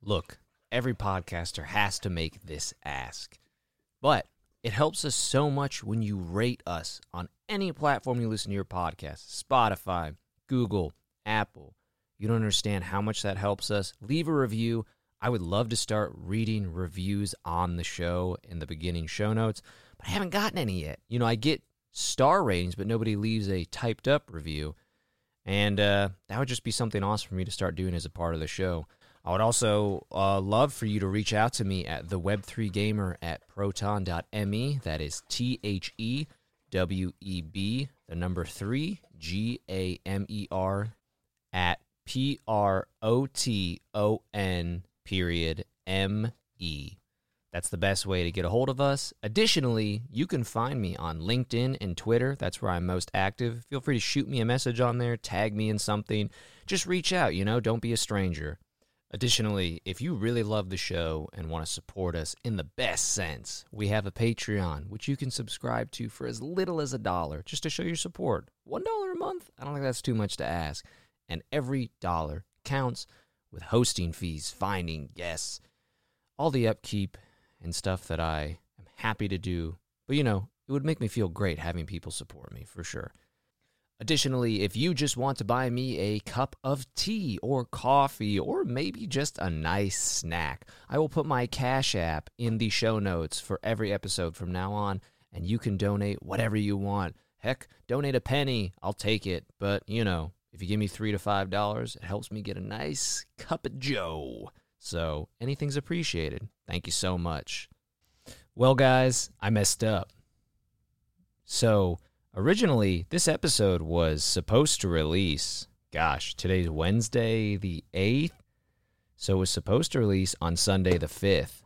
Look, every podcaster has to make this ask, but it helps us so much when you rate us on any platform you listen to your podcast, Spotify, Google, Apple. You don't understand how much that helps us. Leave a review. I would love to start reading reviews on the show in the beginning show notes, but I haven't gotten any yet. You know, I get star ratings, but nobody leaves a typed up review, and that would just be something awesome for me to start doing as a part of the show. I would also love for you to reach out to me at theweb3gamer at proton.me. That is THEWEB, the number 3, GAMER at PROTON.ME. That's the best way to get a hold of us. Additionally, you can find me on LinkedIn and Twitter. That's where I'm most active. Feel free to shoot me a message on there, tag me in something. Just reach out, don't be a stranger. Additionally, if you really love the show and want to support us in the best sense, we have a Patreon, which you can subscribe to for as little as $1, just to show your support. $1 a month? I don't think that's too much to ask. And every dollar counts, with hosting fees, finding guests, all the upkeep and stuff that I am happy to do. But, it would make me feel great having people support me, for sure. Additionally, if you just want to buy me a cup of tea or coffee or maybe just a nice snack, I will put my Cash App in the show notes for every episode from now on, and you can donate whatever you want. Heck, donate a penny. I'll take it. But, if you give me $3 to $5, it helps me get a nice cup of joe. So anything's appreciated. Thank you so much. Well, guys, I messed up. So originally, this episode was supposed to release, today's Wednesday the 8th, so it was supposed to release on Sunday the 5th.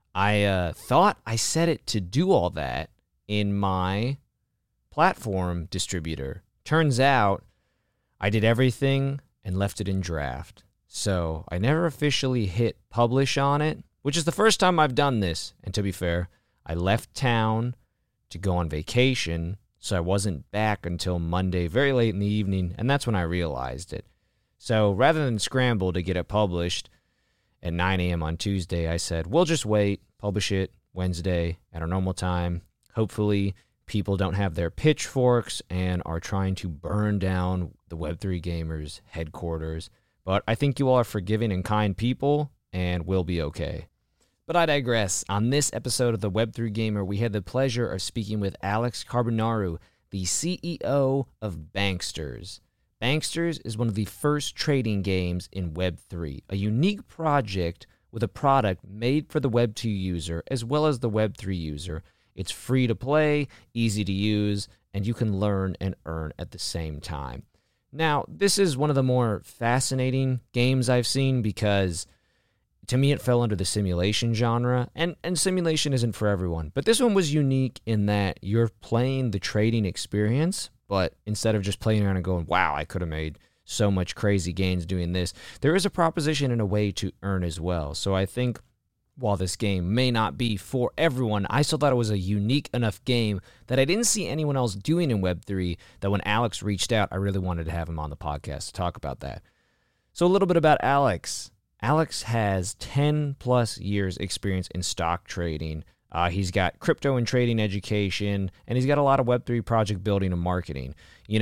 I thought I set it to do all that in my platform distributor. Turns out, I did everything and left it in draft. So I never officially hit publish on it, which is the first time I've done this. And to be fair, I left town to go on vacation, so I wasn't back until Monday, very late in the evening, and that's when I realized it. So rather than scramble to get it published at 9 a.m. on Tuesday, I said, we'll just wait, publish it Wednesday at our normal time. Hopefully, people don't have their pitchforks and are trying to burn down the Web3 Gamers headquarters. But I think you all are forgiving and kind people, and we'll be okay. But I digress. On this episode of the Web3 Gamer, we had the pleasure of speaking with Alex Carbonaro, the CEO of Banksters. Banksters is one of the first trading games in Web3, a unique project with a product made for the Web2 user as well as the Web3 user. It's free to play, easy to use, and you can learn and earn at the same time. Now, this is one of the more fascinating games I've seen because to me it fell under the simulation genre, and simulation isn't for everyone. But this one was unique in that you're playing the trading experience, but instead of just playing around and going, wow, I could have made so much crazy gains doing this, there is a proposition and a way to earn as well. So I think while this game may not be for everyone, I still thought it was a unique enough game that I didn't see anyone else doing in Web3 that when Alex reached out, I really wanted to have him on the podcast to talk about that. So a little bit about Alex. Alex has 10 plus years experience in stock trading. He's got crypto and trading education, and he's got a lot of Web3 project building and marketing.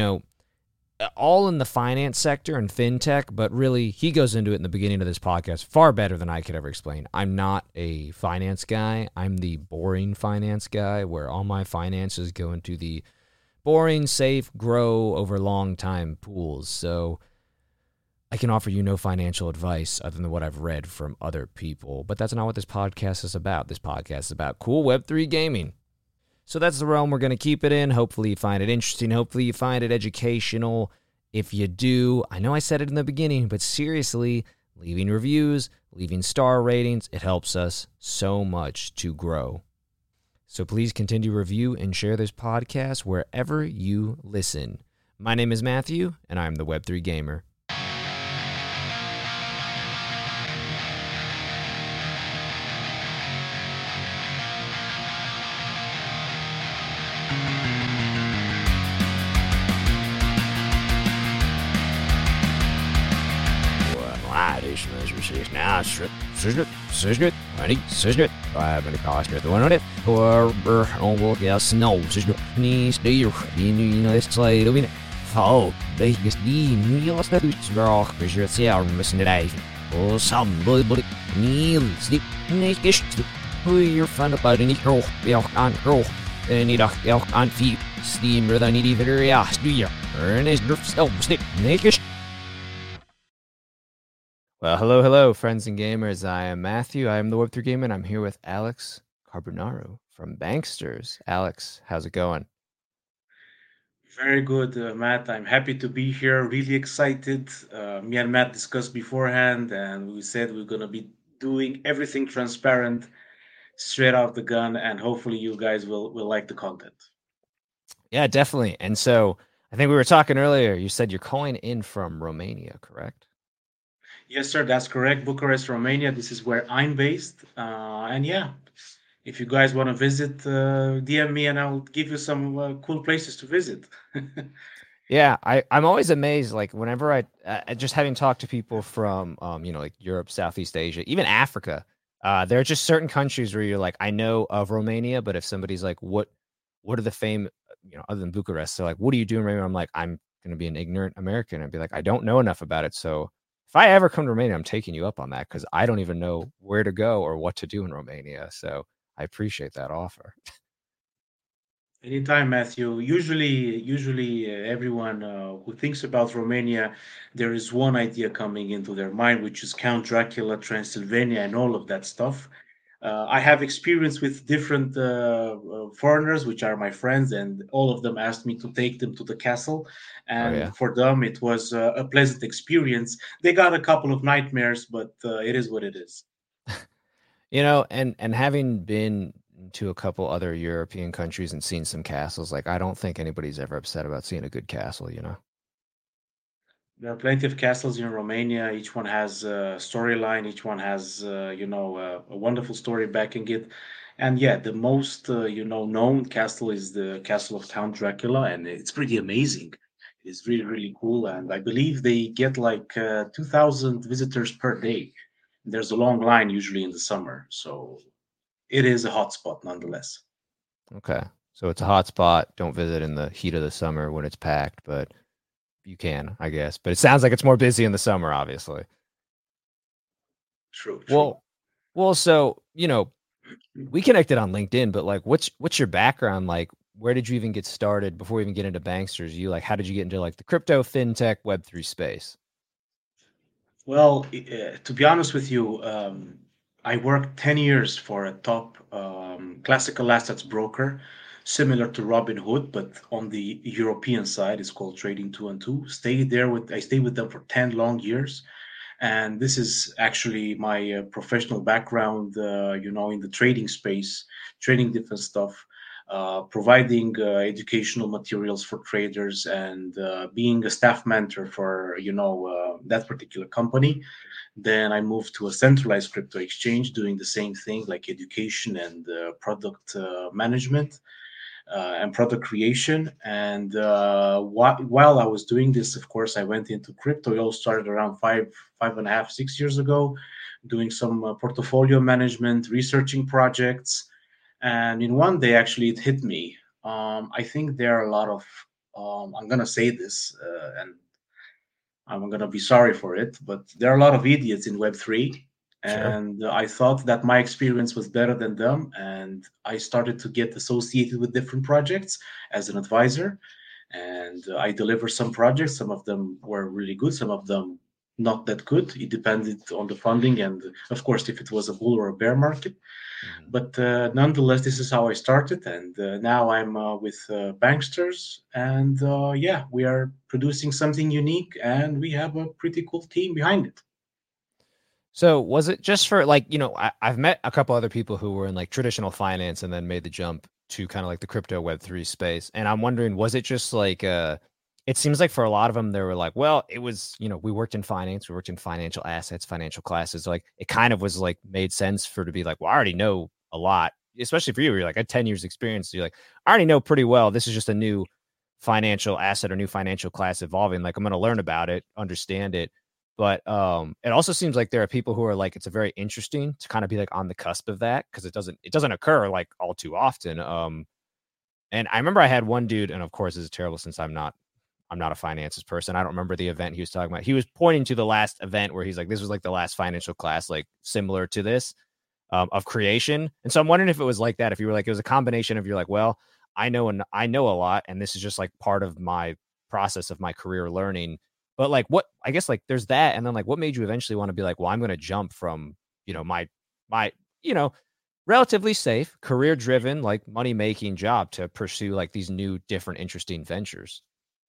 All in the finance sector and fintech, but really he goes into it in the beginning of this podcast far better than I could ever explain. I'm not a finance guy. I'm the boring finance guy where all my finances go into the boring, safe, grow over long time pools. So I can offer you no financial advice other than what I've read from other people, but that's not what this podcast is about. This podcast is about cool Web3 gaming. So that's the realm we're going to keep it in. Hopefully you find it interesting. Hopefully you find it educational. If you do, I know I said it in the beginning, but seriously, leaving reviews, leaving star ratings, it helps us so much to grow. So please continue to review and share this podcast wherever you listen. My name is Matthew, and I'm the Web3 Gamer. she's now Sisnit, Honey, Sisnit, I'm gonna cost her the 100 or oh, yes, no, Sisnit, knees, dear, you know, this slide of it. Oh, they just need us to do rock, because you're missing it. Oh, some boy, but Neil, sleep, naked, who you're fun about any girl, milk on girl, and need a milk on feet, steamer than need even ass, do you? Earn his still sleep, naked. Well, hello, friends and gamers. I am Matthew. I am the Web3 Gamer, and I'm here with Alex Carbonaro from Banksters. Alex, how's it going? Very good, Matt. I'm happy to be here. Really excited. Me and Matt discussed beforehand, and we said we're going to be doing everything transparent, straight off the gun, and hopefully you guys will like the content. Yeah, definitely. And so I think we were talking earlier. You said you're calling in from Romania, correct? Yes, sir, that's correct. Bucharest, Romania. This is where I'm based. And yeah, if you guys want to visit, DM me and I'll give you some cool places to visit. Yeah, I'm always amazed. Like whenever just having talked to people from like Europe, Southeast Asia, even Africa, there are just certain countries where you're like, I know of Romania, but if somebody's like, what are the fame, other than Bucharest? So like, what are you doing, Romania? I'm like, I'm gonna be an ignorant American and be like, I don't know enough about it. So if I ever come to Romania, I'm taking you up on that because I don't even know where to go or what to do in Romania. So I appreciate that offer. Anytime, Matthew. Usually, everyone who thinks about Romania, there is one idea coming into their mind, which is Count Dracula, Transylvania, and all of that stuff. I have experience with different foreigners, which are my friends, and all of them asked me to take them to the castle. Oh And yeah. for them, it was a pleasant experience. They got a couple of nightmares, but it is what it is. And having been to a couple other European countries and seen some castles, like I don't think anybody's ever upset about seeing a good castle. There are plenty of castles in Romania. Each one has a storyline. Each one has, a wonderful story backing it. And yeah, the most, known castle is the castle of Count Dracula, and it's pretty amazing. It's really, really cool. And I believe they get like 2,000 visitors per day. There's a long line usually in the summer. So it is a hot spot nonetheless. Okay. So it's a hot spot. Don't visit in the heat of the summer when it's packed, but you can, I guess. But it sounds like it's more busy in the summer, obviously. True, true. Well, so, we connected on LinkedIn, but like what's your background like? Where did you even get started before we even get into Banksters? You like how did you get into like the crypto, fintech, web3 space? Well, to be honest with you, I worked 10 years for a top classical assets broker, similar to Robinhood, but on the European side. It's called Trading 212. I stayed with them for 10 long years. And this is actually my professional background, in the trading space, trading different stuff, providing educational materials for traders, and being a staff mentor for that particular company. Then I moved to a centralized crypto exchange, doing the same thing, like education and product management and product creation. And while I was doing this, of course, I went into crypto. It all started around 5.5, 6 years ago, doing some portfolio management, researching projects. And in one day, actually, it hit me. I think there are a lot of, I'm going to say this, and I'm going to be sorry for it, but there are a lot of idiots in Web3. Sure. And I thought that my experience was better than them. And I started to get associated with different projects as an advisor. And I delivered some projects. Some of them were really good, some of them not that good. It depended on the funding. And of course, if it was a bull or a bear market. Mhm. But nonetheless, this is how I started, and now I'm with Banksters, and yeah, we are producing something unique, and we have a pretty cool team behind it. So was it just for like, I've met a couple other people who were in like traditional finance and then made the jump to kind of like the crypto web3 space. And I'm wondering, was it just like it seems like for a lot of them, they were like, well, it was, we worked in finance, we worked in financial assets, financial classes. Like it kind of was like made sense for to be like, well, I already know a lot, especially for you. You're like, I had 10 years experience. So you're like, I already know pretty well. This is just a new financial asset or new financial class evolving. Like I'm going to learn about it, understand it. But it also seems like there are people who are like it's a very interesting to kind of be like on the cusp of that because it doesn't occur like all too often. And I remember I had one dude, and of course this is terrible since I'm not a finances person. I don't remember the event he was talking about. He was pointing to the last event where he's like, this was like the last financial class, like similar to this of creation. And so I'm wondering if it was like that. If you were like, it was a combination of you're like, well, I know a lot, and this is just like part of my process of my career learning. But like, what I guess like there's that, and then like, what made you eventually want to be like, well, I'm going to jump from my you know relatively safe career driven like money making job to pursue like these new different interesting ventures.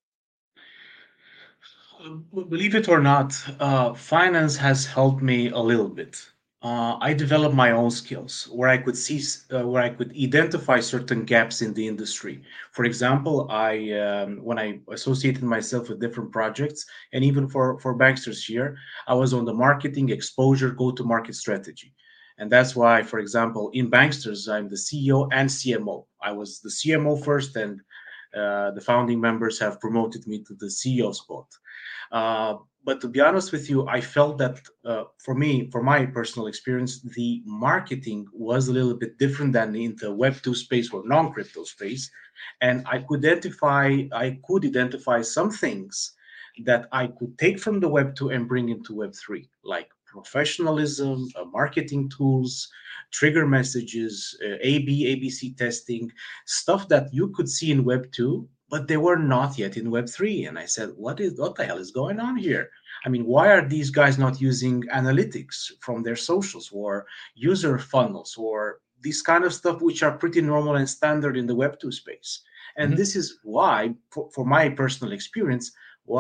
Believe it or not, finance has helped me a little bit. I developed my own skills where I could where I could identify certain gaps in the industry. For example, when I associated myself with different projects, and even for Banksters here, I was on the marketing exposure go-to-market strategy. And that's why, for example, in Banksters, I'm the CEO and CMO. I was the CMO first, and the founding members have promoted me to the CEO spot. Uh, but to be honest with you, I felt that for me, for my personal experience, the marketing was a little bit different than in the Web 2 space or non-crypto space, and I could identify some things that I could take from the Web 2 and bring into Web 3, like professionalism, marketing tools, trigger messages, ABC testing, stuff that you could see in Web 2, but they were not yet in Web 3. And I said, what the hell is going on here? I mean, why are these guys not using analytics from their socials or user funnels or these kind of stuff, which are pretty normal and standard in the Web 2 space? And Mhm. this is why, for my personal experience,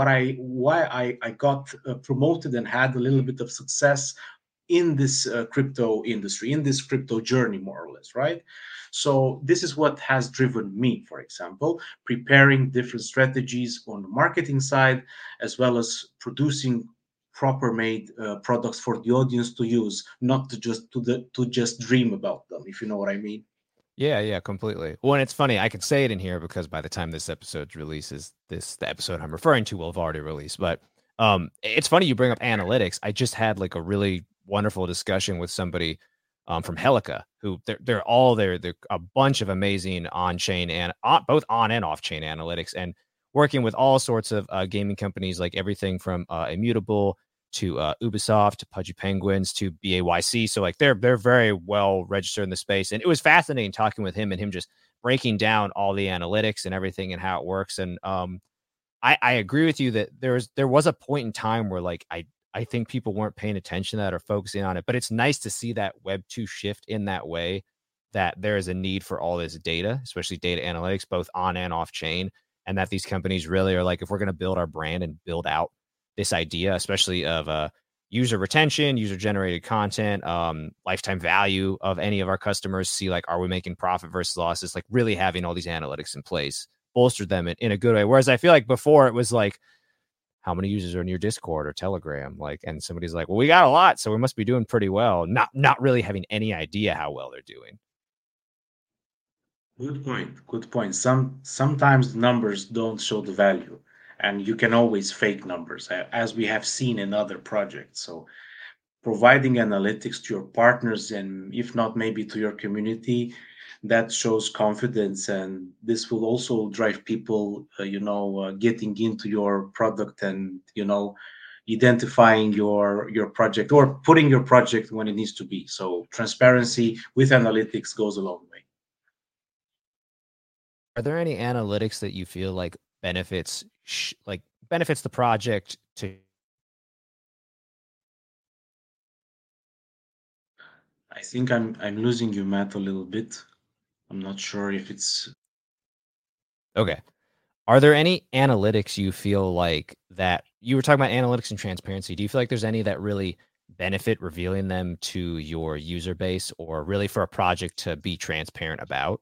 why I got promoted and had a little bit of success in this crypto industry, in this crypto journey, more or less, right? So this is what has driven me, for example, preparing different strategies on the marketing side, as well as producing proper made products for the audience to use, not to just dream about them, if you know what I mean. Yeah, yeah, completely. Well, and it's funny, I could say it in here because by the time this episode releases, the episode I'm referring to will have already released. But it's funny you bring up analytics. I just had like a really wonderful discussion with somebody from Helica, who they're all there. They're a bunch of amazing on-chain and both on and off-chain analytics, and working with all sorts of gaming companies, like everything from Immutable to Ubisoft, to Pudgy Penguins, to BAYC. So like they're very well registered in the space, and it was fascinating talking with him and him just breaking down all the analytics and everything and how it works. And I agree with you that there was a point in time where like I think people weren't paying attention to that or focusing on it, but it's nice to see that Web 2 shift in that way. That there is a need for all this data, especially data analytics, both on and off chain, and that these companies really are like, if we're going to build our brand and build out this idea, especially of user retention, user generated content, lifetime value of any of our customers, see like, are we making profit versus losses? Like really having all these analytics in place bolster them in a good way. Whereas I feel like before it was like, how many users are in your Discord or Telegram? Like, and somebody's like, well, we got a lot, so we must be doing pretty well. Not really having any idea how well they're doing. Good point. Good point. Sometimes the numbers don't show the value, and you can always fake numbers, as we have seen in other projects. So providing analytics to your partners, and if not maybe to your community, that shows confidence, and this will also drive people getting into your product, and identifying your project or putting your project when it needs to be. So transparency with analytics goes a long way. Are there any analytics that you feel like benefits the project to? I think I'm losing you, Matt, a little bit. I'm not sure if it's. Okay. Are there any analytics you feel like that you were talking about analytics and transparency? Do you feel like there's any that really benefit revealing them to your user base or really for a project to be transparent about?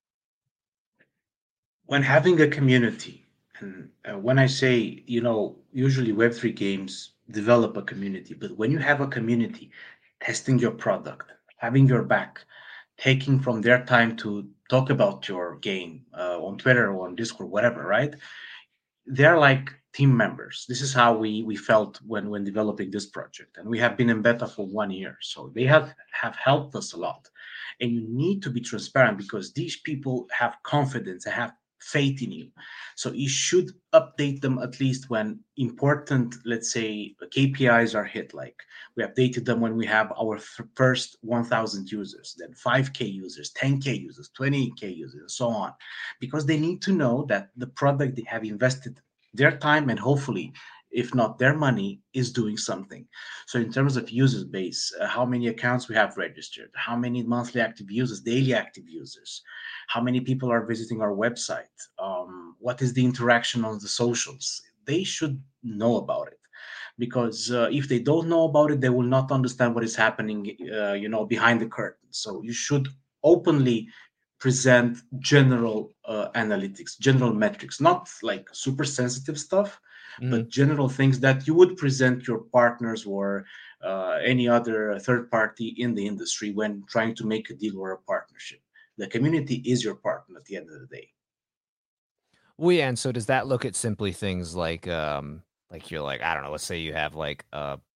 When having a community, and when I say, usually Web3 games develop a community, but when you have a community testing your product, having your back, taking from their time to talk about your game on Twitter or on Discord, whatever, right? they're like team members. This is how we felt when developing this project, and we have been in beta for 1 year, so they have helped us a lot. And you need to be transparent because these people have confidence and have faith in you. So you should update them at least when important, let's say, KPIs are hit. Like we updated them when we have our first 1,000 users, then 5K users, 10K users, 20K users, and so on, because they need to know that the product they have invested their time and hopefully, if not their money, is doing something. So in terms of user base, how many accounts we have registered, how many monthly active users, daily active users, how many people are visiting our website, what is the interaction on the socials, they should know about it. Because if they don't know about it, they will not understand what is happening, behind the curtain. So you should openly present general analytics, general metrics, not like super sensitive stuff, Mhm. but general things that you would present your partners or any other third party in the industry when trying to make a deal or a partnership. The community is your partner at the end of the day. Well, yeah, and so does that look at simply things like you're like, I don't know, let's say you have like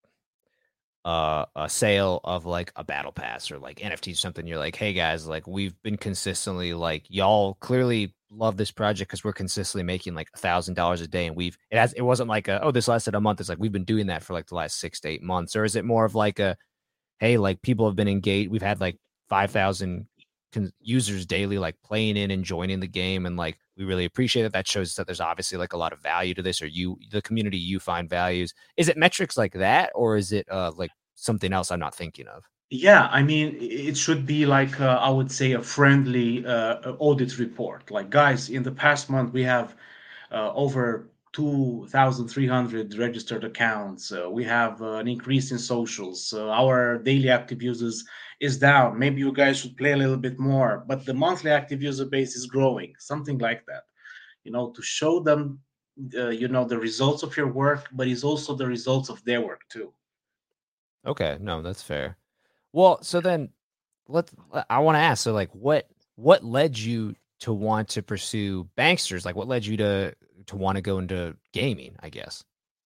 a sale of like a battle pass or like NFT or something. You're like, hey guys, like we've been consistently like y'all clearly love this project because we're consistently making like $1,000 a day, and it wasn't like oh, this lasted a month. It's like we've been doing that for like the last 6 to 8 months, or is it more of like a hey, like people have been engaged. We've had like 5,000 users daily, like playing in and joining the game. And like, we really appreciate it. That shows that there's obviously like a lot of value to this, or the community, you find values. Is it metrics like that? Or is it like something else I'm not thinking of? Yeah, I mean, it should be like I would say a friendly audit report. Like, guys, in the past month we have over 2,300 registered accounts. We have an increase in socials. Our daily active users is down. Maybe you guys should play a little bit more, but the monthly active user base is growing. Something like that. To show them, the results of your work, but it's also the results of their work too. Okay, no, that's fair. Well, so then I want to ask, so like what led you to want to pursue Banksters? Like what led you to want to go into gaming, I guess?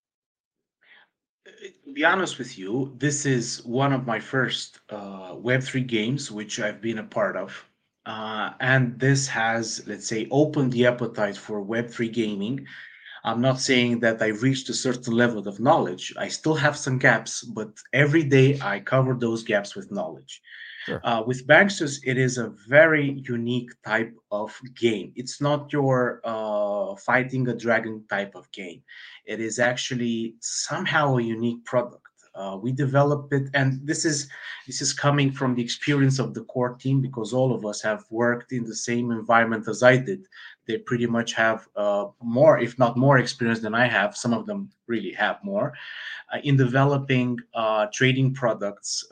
To be honest with you, this is one of my first Web3 games, which I've been a part of. And this has, let's say, opened the appetite for Web3 gaming. I'm not saying that I reached a certain level of knowledge. I still have some gaps, but every day I cover those gaps with knowledge. Sure. With Banksters, it is a very unique type of game. It's not your fighting a dragon type of game. It is actually somehow a unique product. We developed it, and this is coming from the experience of the core team because all of us have worked in the same environment as I did. They pretty much have more, if not more, experience than I have. Some of them really have more in developing trading products,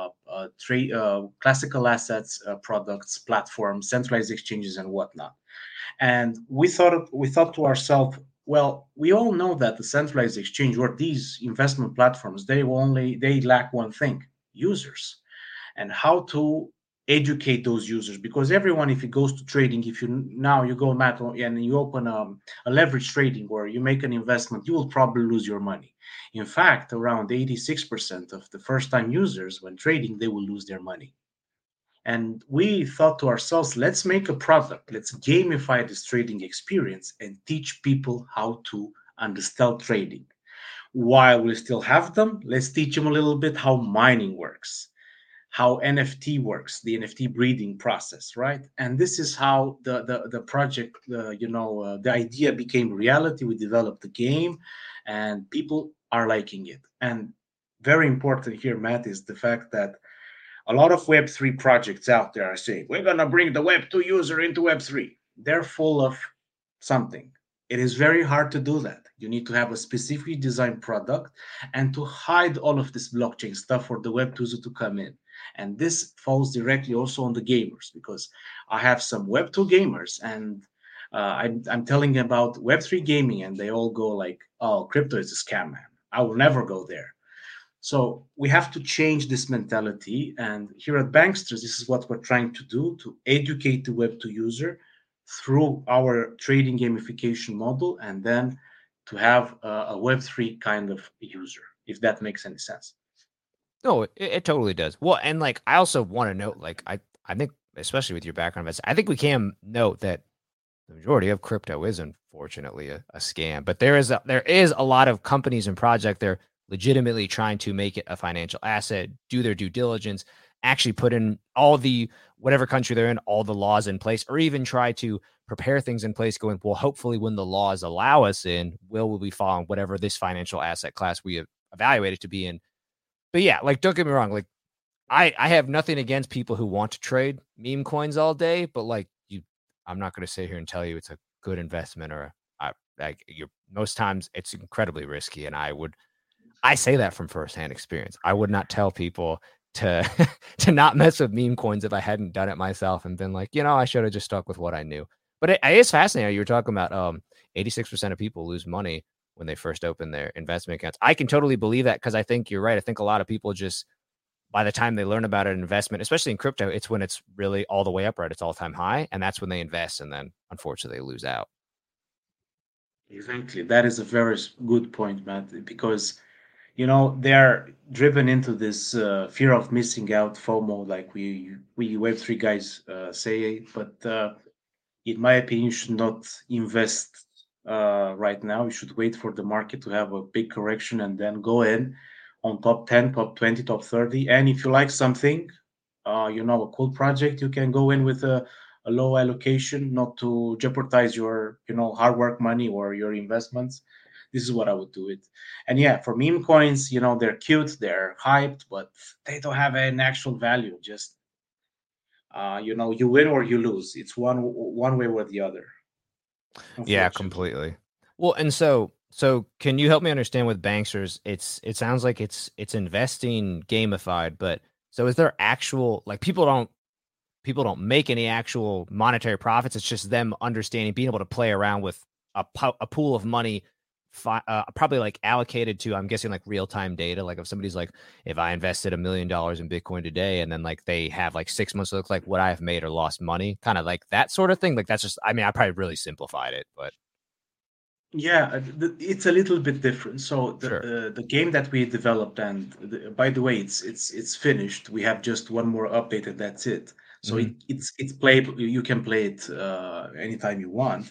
classical assets products, platforms, centralized exchanges, and whatnot. And we thought to ourselves, well, we all know that the centralized exchange or these investment platforms, they lack one thing: users, and how to educate those users. Because everyone, if it goes to trading, if you now you go Matt and you open a leverage trading where you make an investment, you will probably lose your money. In fact, around 86% of the first time users when trading, they will lose their money. And we thought to ourselves, let's make a product, let's gamify this trading experience and teach people how to understand trading. While we still have them, let's teach them a little bit how mining works, how NFT works, the NFT breeding process, right? And this is how the project, the idea became reality. We developed the game, and people are liking it. And very important here, Matt, is the fact that a lot of Web3 projects out there are saying, we're going to bring the Web2 user into Web3. They're full of something. It is very hard to do that. You need to have a specifically designed product and to hide all of this blockchain stuff for the Web2 user to come in. And this falls directly also on the gamers because I have some Web2 gamers and I'm telling about Web3 gaming and they all go like, oh, crypto is a scam, man. I will never go there. So we have to change this mentality. And here at Banksters, this is what we're trying to do to educate the Web2 user through our trading gamification model, and then to have a Web3 kind of user, if that makes any sense. No, it totally does. Well, and like I also want to note, like I think especially with your background, I think we can note that the majority of crypto is unfortunately a scam. But there is a lot of companies and projects they're legitimately trying to make it a financial asset, do their due diligence, actually put in all the whatever country they're in, all the laws in place, or even try to prepare things in place going, well, hopefully when the laws allow us in, will we follow whatever this financial asset class we have evaluated to be in. But yeah, like don't get me wrong, like I have nothing against people who want to trade meme coins all day, but like I'm not going to sit here and tell you it's a good investment or like you're most times it's incredibly risky. And I say that from firsthand experience. I would not tell people to to not mess with meme coins if I hadn't done it myself and been like, I should have just stuck with what I knew. But it is fascinating. You were talking about 86% of people lose money when they first open their investment accounts. I can totally believe that because I think you're right. I think a lot of people just by the time they learn about an investment, especially in crypto, it's when it's really all the way up, right? It's all-time high, and that's when they invest, and then unfortunately they lose out. Exactly. That is a very good point, Matt, because they're driven into this fear of missing out, FOMO, like we Web3 guys say. But in my opinion, you should not invest right now. You should wait for the market to have a big correction and then go in on top 10, top 20, top 30. And if you like something, a cool project, you can go in with a low allocation, not to jeopardize your, hard work money or your investments. This is what I would do it. And yeah, for meme coins, they're cute, they're hyped, but they don't have an actual value. Just you win or you lose. It's one way or the other, Yeah, unfortunately. completely. Well, and so can you help me understand with Banksters? It sounds like it's investing gamified, but so is there actual like people don't make any actual monetary profits. It's just them understanding, being able to play around with a pool of money, probably like allocated to, I'm guessing like real time data. Like if somebody's like, if I invested $1 million in Bitcoin today, and then like they have like 6 months to look like what I've made or lost money, kind of like that sort of thing. Like that's just, I mean, I probably really simplified it, but Yeah, it's a little bit different. So sure. the game that we developed, and by the way, it's finished. We have just one more update, and that's it. So Hmm. it's playable. You can play it anytime you want.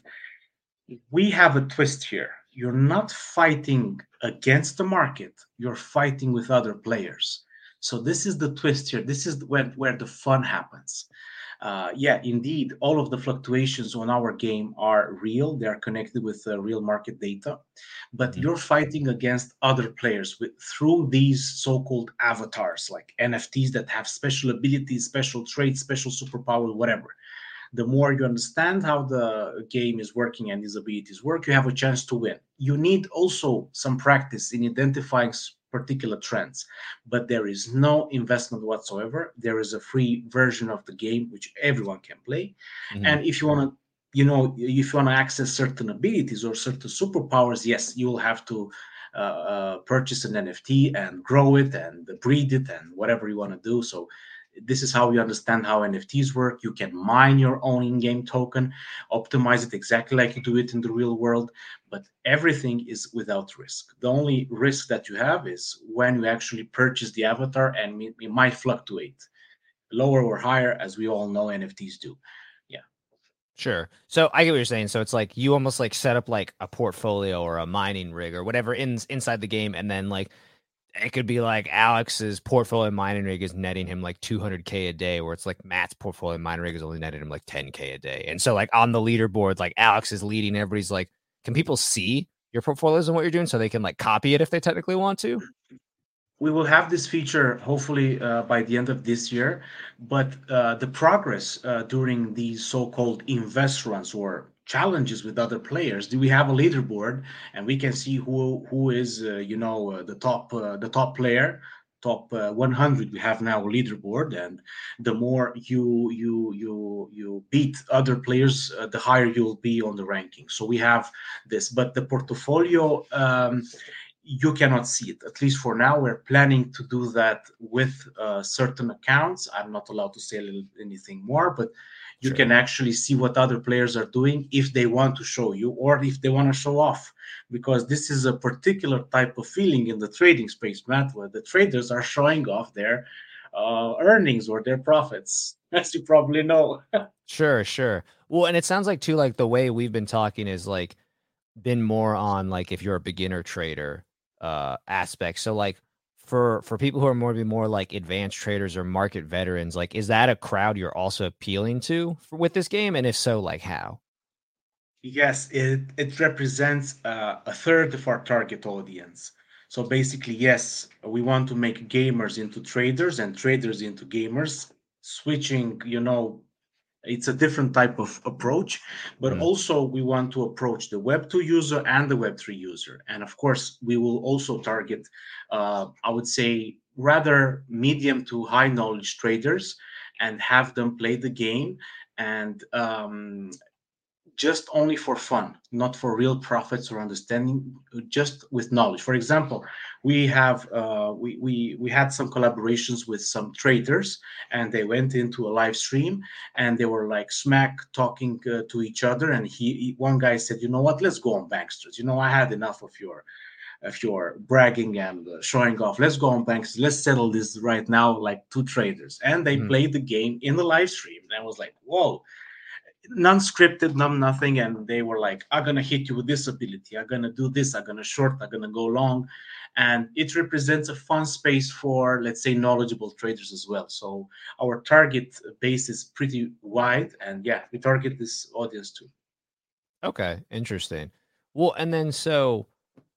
We have a twist here. You're not fighting against the market. You're fighting with other players. So this is the twist here. This is where the fun happens. Yeah, indeed, all of the fluctuations on our game are real. They are connected with real market data, but Hmm. you're fighting against other players through these so-called avatars, like NFTs that have special abilities, special traits, special superpowers, whatever. The more you understand how the game is working and these abilities work, you have a chance to win. You need also some practice in identifying particular trends, but there is no investment whatsoever. There is a free version of the game which everyone can play. Hmm. And if you want to, if you want to access certain abilities or certain superpowers, yes, you will have to purchase an NFT and grow it and breed it and whatever you want to do. So this is how you understand how NFTs work. You can mine your own in-game token, optimize it exactly like you do it in the real world, but everything is without risk. The only risk that you have is when you actually purchase the avatar, and it might fluctuate lower or higher, as we all know NFTs do. Yeah. Sure. So I get what you're saying. So it's like you almost like set up like a portfolio or a mining rig or whatever inside the game, and then like it could be like Alex's portfolio mining rig is netting him like 200K a day, where it's like Matt's portfolio mining rig is only netting him like 10K a day. And so like on the leaderboard, like Alex is leading, everybody's like, can people see your portfolios and what you're doing so they can like copy it if they technically want to? We will have this feature hopefully by the end of this year, but the progress during these so-called invest runs or challenges with other players, do we have a leaderboard, and we can see who is the top player, top 100. We have now a leaderboard, and the more you beat other players, the higher you'll be on the ranking. So we have this, but the portfolio. you cannot see it. At least for now, we're planning to do that with certain accounts. I'm not allowed to say anything more, but you Sure. can actually see what other players are doing if they want to show you or if they want to show off. Because this is a particular type of feeling in the trading space, Matt, where the traders are showing off their earnings or their profits, as you probably know. Sure, sure. Well, and it sounds like too, like the way we've been talking is like been more on like if you're a beginner trader aspect. So like for people who are more like advanced traders or market veterans, like is that a crowd you're also appealing to with this game? And if so, like how? Yes, it represents a third of our target audience. So basically, yes, we want to make gamers into traders and traders into gamers, switching, it's a different type of approach, but Mm, also we want to approach the Web2 user and the Web3 user. And of course, we will also target, I would say, rather medium to high knowledge traders and have them play the game and just only for fun, not for real profits or understanding, just with knowledge. For example, we had some collaborations with some traders, and they went into a live stream, and they were like smack talking to each other. And one guy said, "You know what? Let's go on Banksters. I had enough of your bragging and showing off. Let's go on Banksters. Let's settle this right now, like two traders." And they mhm. played the game in the live stream. And I was like, "Whoa!" Non-scripted, nothing, and they were like, "I'm gonna hit you with this ability. I'm gonna do this. I'm gonna short. I'm gonna go long," and it represents a fun space for, let's say, knowledgeable traders as well. So our target base is pretty wide, and yeah, we target this audience too. Okay, interesting. Well, and then so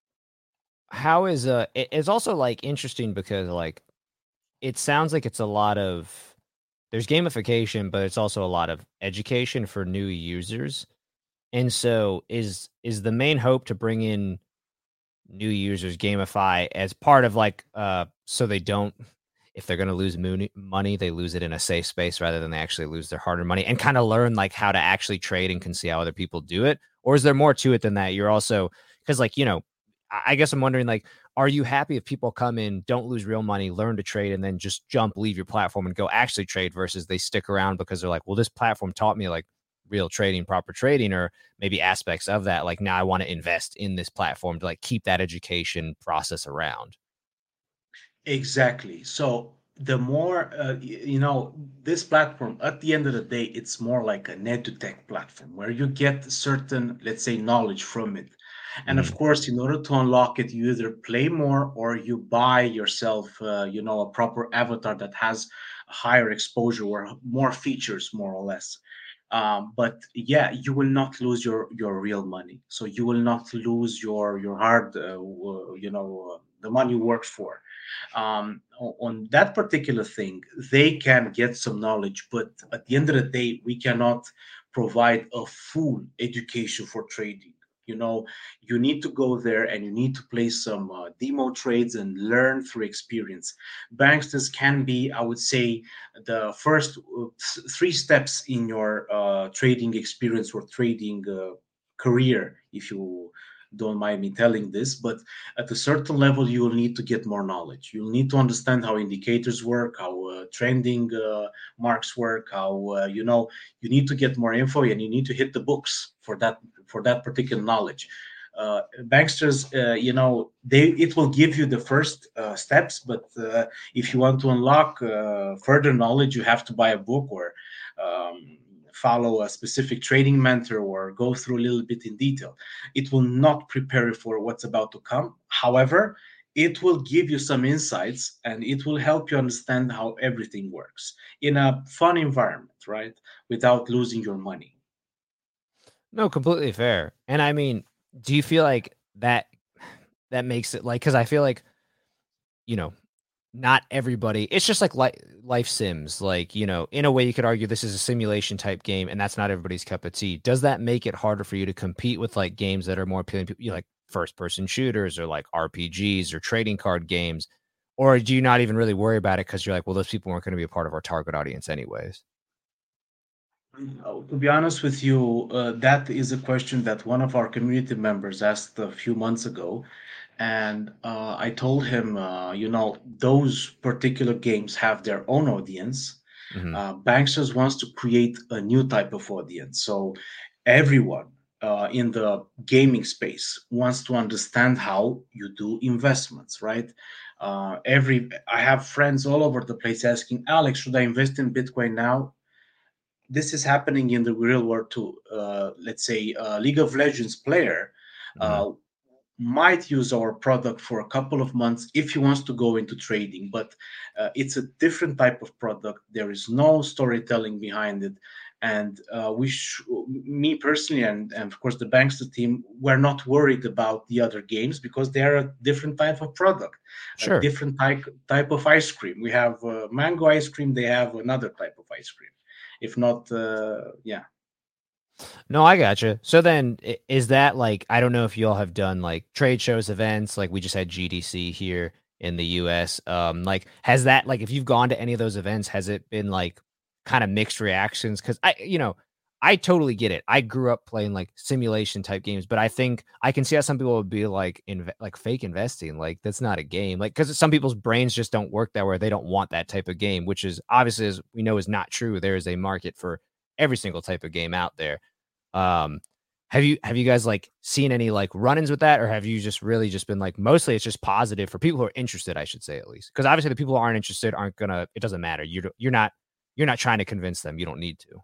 how is it's also like interesting because like it sounds like it's a lot of there's gamification, but it's also a lot of education for new users. And so is the main hope to bring in new users, gamify as part of like so they don't if they're going to lose money, they lose it in a safe space rather than they actually lose their hard-earned money and kind of learn like how to actually trade and can see how other people do it? Or is there more to it than that? You're also because like, I guess I'm wondering like are you happy if people come in, don't lose real money, learn to trade, and then just jump, leave your platform and go actually trade versus they stick around because they're like, well, this platform taught me like real trading, proper trading, or maybe aspects of that. Like now I want to invest in this platform to like keep that education process around. Exactly. So the more this platform, at the end of the day, it's more like an edutech platform where you get certain, let's say, knowledge from it. And of Mhm. course, in order to unlock it, you either play more or you buy yourself, a proper avatar that has a higher exposure or more features, more or less. But yeah, you will not lose your real money. So you will not lose your hard, the money you worked for. On that particular thing, they can get some knowledge, but at the end of the day, we cannot provide a full education for trading. You need to go there and you need to play some demo trades and learn through experience. Banksters can be, I would say, the first three steps in your trading experience or trading career, if you don't mind me telling this. But at a certain level, you will need to get more knowledge. You'll need to understand how indicators work, how trending marks work, how you need to get more info, and you need to hit the books for that particular knowledge. Banksters, they it will give you the first steps, but if you want to unlock further knowledge, you have to buy a book or follow a specific trading mentor or go through a little bit in detail. It will not prepare you for what's about to come. However, it will give you some insights and it will help you understand how everything works in a fun environment, right? Without losing your money. No, completely fair. And I mean, do you feel like that makes it like because I feel like, you know, not everybody it's just like life sims. Like, in a way you could argue this is a simulation type game and that's not everybody's cup of tea. Does that make it harder for you to compete with like games that are more appealing to you, like first person shooters or like RPGs or trading card games? Or do you not even really worry about it because you're like, well, those people weren't going to be a part of our target audience anyways? To be honest with you, that is a question that one of our community members asked a few months ago. And I told him, those particular games have their own audience. Hmm. Banksters wants to create a new type of audience. So everyone in the gaming space wants to understand how you do investments, right? I have friends all over the place asking, Alex, should I invest in Bitcoin now? This is happening in the real world too. Let's say a League of Legends player Hmm. uh, might use our product for a couple of months if he wants to go into trading, but it's a different type of product. There is no storytelling behind it. And me personally, and of course the Bankster team, we're not worried about the other games because they are a different type of product, a Sure. different type of ice cream. We have mango ice cream, they have another type of ice cream. If not, yeah. No, I gotcha. So then, is that like, I don't know if you all have done like trade shows, events, like we just had GDC here in the US. Like, has that, like, if you've gone to any of those events, has it been like kind of mixed reactions? Cause I totally get it. I grew up playing like simulation type games, but I think I can see how some people would be like, like fake investing. Like, that's not a game. Like, cause some people's brains just don't work that way. They don't want that type of game, which is obviously, as we know, is not true. There is a market for every single type of game out there. um, have you guys, like, seen any, like, run-ins with that, or have you just really just been, like, mostly it's just positive for people who are interested, I should say, at least? Because obviously the people who aren't interested aren't gonna, it doesn't matter. You're not trying to convince them. You don't need to.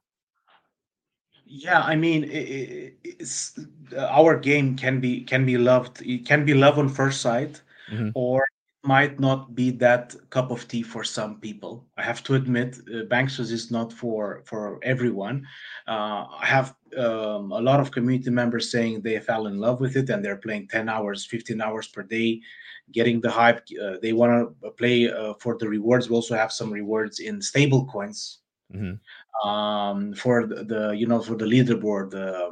Yeah, I mean, it's our game can be loved. It can be love on first sight, Mhm. or it might not be that cup of tea for some people. I have to admit, Banksters is not for everyone. I have a lot of community members saying they fell in love with it and they're playing 10 hours, 15 hours per day, getting the hype. They want to play for the rewards. We also have some rewards in stable coins Mhm. for for the leaderboard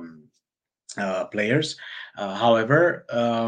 players. However,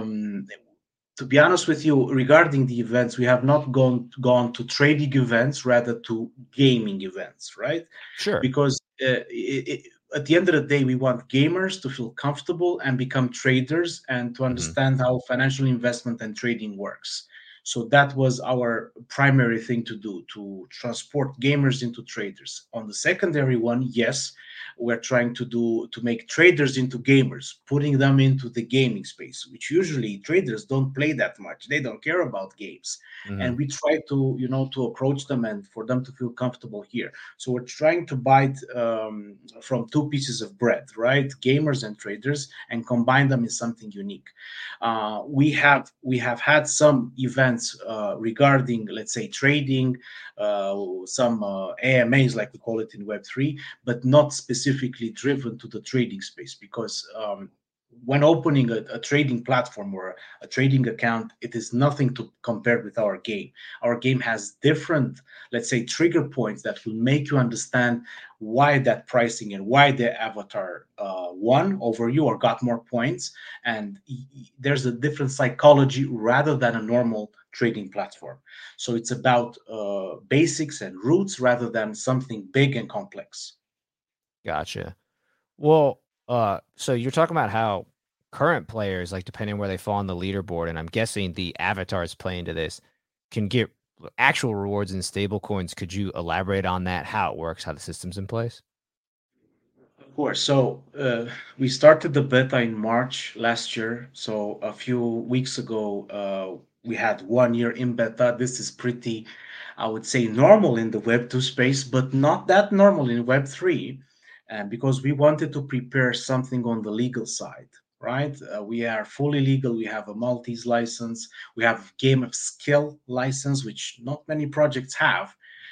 to be honest with you, regarding the events, we have not gone to trading events, rather to gaming events, right? Sure. Because at the end of the day, we want gamers to feel comfortable and become traders and to Mhm. understand how financial investment and trading works. So that was our primary thing to do, to transport gamers into traders. On the secondary one, yes, we're trying to make traders into gamers, putting them into the gaming space, which usually traders don't play that much. They don't care about games. And Mhm. we try to, to approach them and for them to feel comfortable here. So we're trying to bite from two pieces of bread, right? Gamers and traders, and combine them in something unique. We have had some events regarding, let's say, trading, some AMAs, like we call it in Web3, but not specifically driven to the trading space because when opening a trading platform or a trading account, it is nothing to compare with our game. Our game has different, let's say, trigger points that will make you understand why that pricing and why the avatar won over you or got more points. And there's a different psychology rather than a normal trading platform. So it's about basics and roots rather than something big and complex. Gotcha. Well, so you're talking about how current players, like, depending on where they fall on the leaderboard, and I'm guessing the avatars play into this, can get actual rewards in stable coins. Could you elaborate on that, how it works, how the system's in place? Of course. So we started the beta in March last year. So a few weeks ago, we had 1 year in beta. This is pretty, I would say, normal in the Web2 space, but not that normal in Web3, because we wanted to prepare something on the legal side. Right, we are fully legal. We have a Maltese license. We have game of skill license, which not many projects have,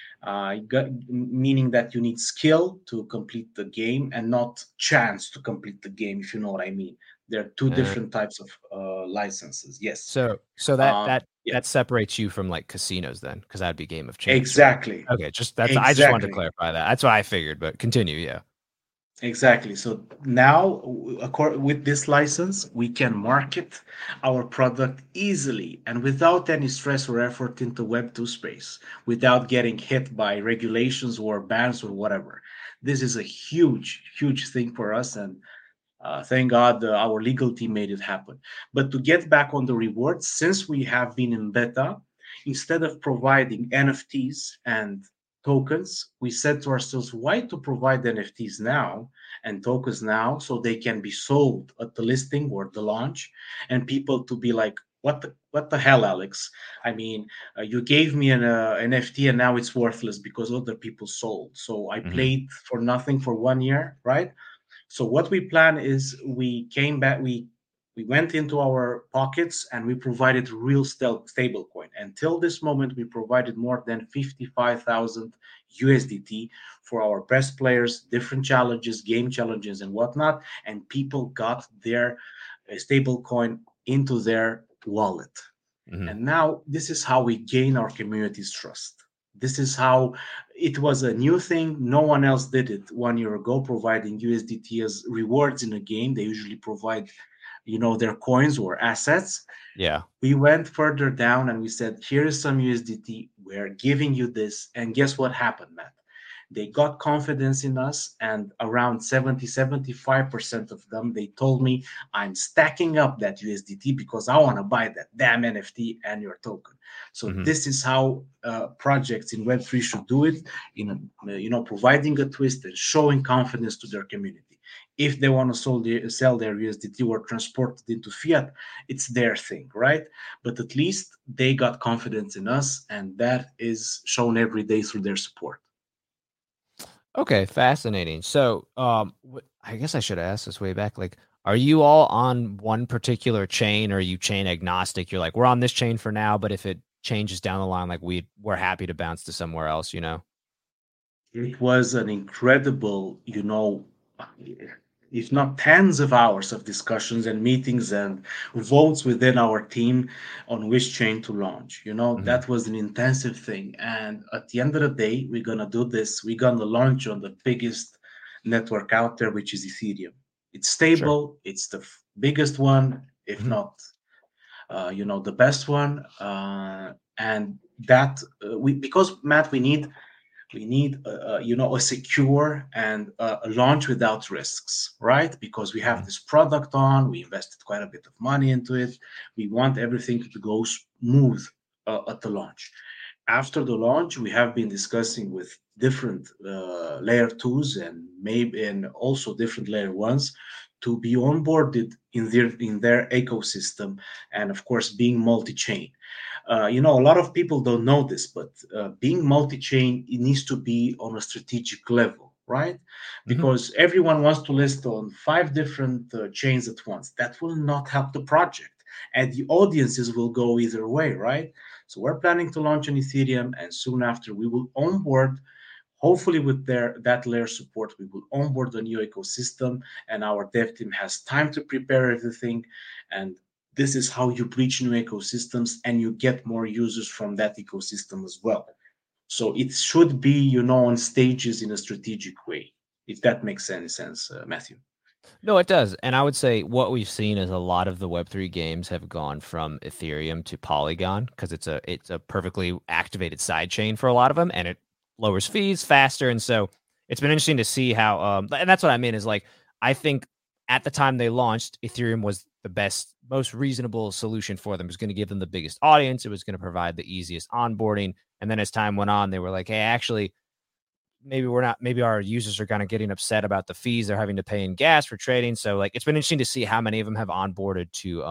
meaning that you need skill to complete the game and not chance to complete the game, if you know what I mean. There are two Uh, different types of licenses. Yes. so that Uh, that yeah, that separates you from, like, casinos then, because 'cause that'd be game of chance, right? exactly. Okay, just that's I just wanted to Exactly. clarify that. That's what I figured, but continue, yeah. Exactly. So now, with this license, we can market our product easily and without any stress or effort into Web2 space, without getting hit by regulations or bans or whatever. This is a huge, huge thing for us. And Thank God our legal team made it happen. But to get back on the rewards, since we have been in beta, instead of providing NFTs and tokens, we said to ourselves, why to provide NFTs now and tokens now so they can be sold at the listing or the launch, and people to be like, what the hell, Alex? I mean, you gave me an NFT and now it's worthless because other people sold. So I Hmm. played for nothing for 1 year, right? So what we plan is we came back, we went into our pockets and we provided real stable coin. Until this moment, we provided more than 55,000 USDT for our best players, different challenges, game challenges, and whatnot. And people got their stable coin into their wallet. Hmm. And now this is how we gain our community's trust. This is how it was a new thing. No one else did it 1 year ago, providing USDT as rewards in a game. They usually provide, their coins or assets. Yeah. We went further down and we said, here is some USDT. We're giving you this. And guess what happened, Matt? They got confidence in us, and around 75% of them, they told me, I'm stacking up that USDT because I want to buy that damn NFT and your token. So Hmm. this is how projects in Web3 should do it, providing a twist and showing confidence to their community. If they want to sell their USDT or transport it into fiat, it's their thing, right? But at least they got confidence in us, and that is shown every day through their support. Okay, fascinating. So, I guess I should have asked this way back. Like, are you all on one particular chain, or are you chain agnostic? You're like, we're on this chain for now, but if it changes down the line, like we're happy to bounce to somewhere else, you know? It was an incredible, if not tens of hours of discussions and meetings and votes within our team on which chain to launch. Hmm. That was an intensive thing. And at the end of the day, we're going to do this. We're going to launch on the biggest network out there, which is Ethereum. It's Sure. stable, it's the biggest one, if Hmm. not, the best one. And that we because Matt, we need a secure and a launch without risks, right? Because we have Hmm. this product on, we invested quite a bit of money into it. We want everything to go smooth at the launch. After the launch, we have been discussing with different layer twos and maybe and also different layer ones to be onboarded in their ecosystem, and of course being multi-chain. A lot of people don't know this, but being multi-chain, it needs to be on a strategic level, right? Hmm. Because everyone wants to list on five different chains at once. That will not help the project, and the audiences will go either way, right? So we're planning to launch on Ethereum, and soon after we will onboard. Hopefully, with that layer support, we will onboard a new ecosystem, and our dev team has time to prepare everything. And this is how you breach new ecosystems and you get more users from that ecosystem as well. So it should be, on stages in a strategic way, if that makes any sense, Matthew. No, it does. And I would say what we've seen is a lot of the Web3 games have gone from Ethereum to Polygon because it's a perfectly activated side chain for a lot of them, and it lowers fees faster. And so it's been interesting to see how and that's what I mean is like I think at the time they launched, Ethereum was the best, most reasonable solution for them. It was going to give them the biggest audience. It was going to provide the easiest onboarding. And then as time went on, they were like, hey, actually, maybe our users are kind of getting upset about the fees they're having to pay in gas for trading. So like it's been interesting to see how many of them have onboarded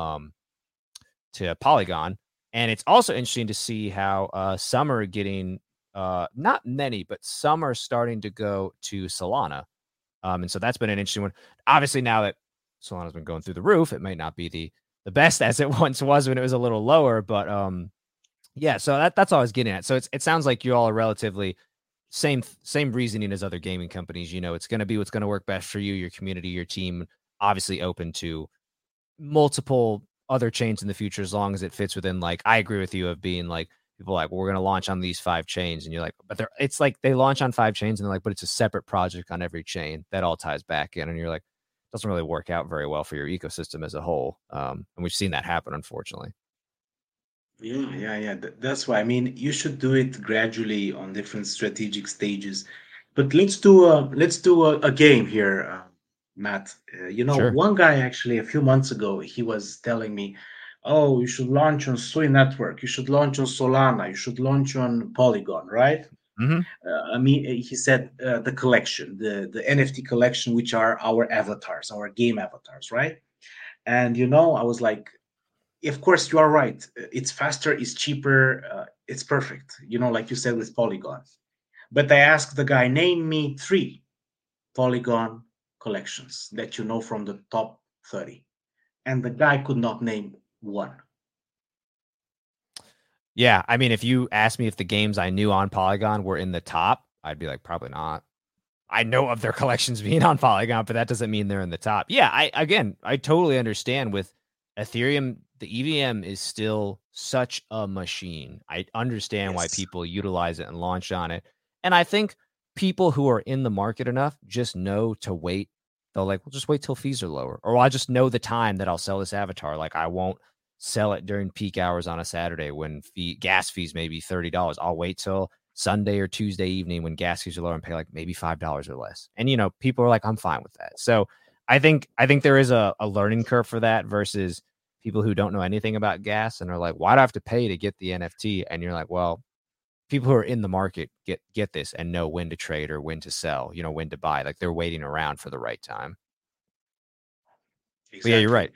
to Polygon. And it's also interesting to see how some are getting not many, but some are starting to go to Solana. And so that's been an interesting one. Obviously, now that Solana's been going through the roof, it might not be the best as it once was when it was a little lower. But yeah, so that's all I was getting at. So it sounds like you all are relatively same reasoning as other gaming companies. It's going to be what's going to work best for you, your community, your team. Obviously, open to multiple other chains in the future as long as it fits within. Like, I agree with you of being like people like, well, we're going to launch on these 5 chains, and you're like, but it's like they launch on 5 chains, and they're like, but it's a separate project on every chain that all ties back in, and you're like, doesn't really work out very well for your ecosystem as a whole. And we've seen that happen, unfortunately. Yeah, yeah, yeah. That's why. I mean, you should do it gradually on different strategic stages. But let's do a game here. Matt. Sure. One guy actually a few months ago, he was telling me, "Oh, you should launch on Sui Network. You should launch on Solana. You should launch on Polygon, right?" Hmm. He said the collection, the NFT collection, which are our avatars, our game avatars, right? And I was like, of course you are right. It's faster, it's cheaper, it's perfect. Like you said with Polygon. But I asked the guy, name me three Polygon collections that you know from the top 30, and the guy could not name one. Yeah, I mean, if you asked me if the games I knew on Polygon were in the top, I'd be like, probably not. I know of their collections being on Polygon, but that doesn't mean they're in the top. Yeah, I totally understand with Ethereum, the EVM is still such a machine. I understand why Yes. people utilize it and launch on it. And I think people who are in the market enough just know to wait. They'll like, well, just wait till fees are lower. Or I just know the time that I'll sell this avatar. Like I won't sell it during peak hours on a Saturday when gas fees may be $30. I'll wait till Sunday or Tuesday evening when gas fees are lower and pay like maybe $5 or less. And people are like, I'm fine with that. So I think there is a learning curve for that versus people who don't know anything about gas and are like, why do I have to pay to get the NFT? And you're like, well, people who are in the market get this and know when to trade or when to sell, when to buy. Like they're waiting around for the right time. But yeah, you're right. Exactly.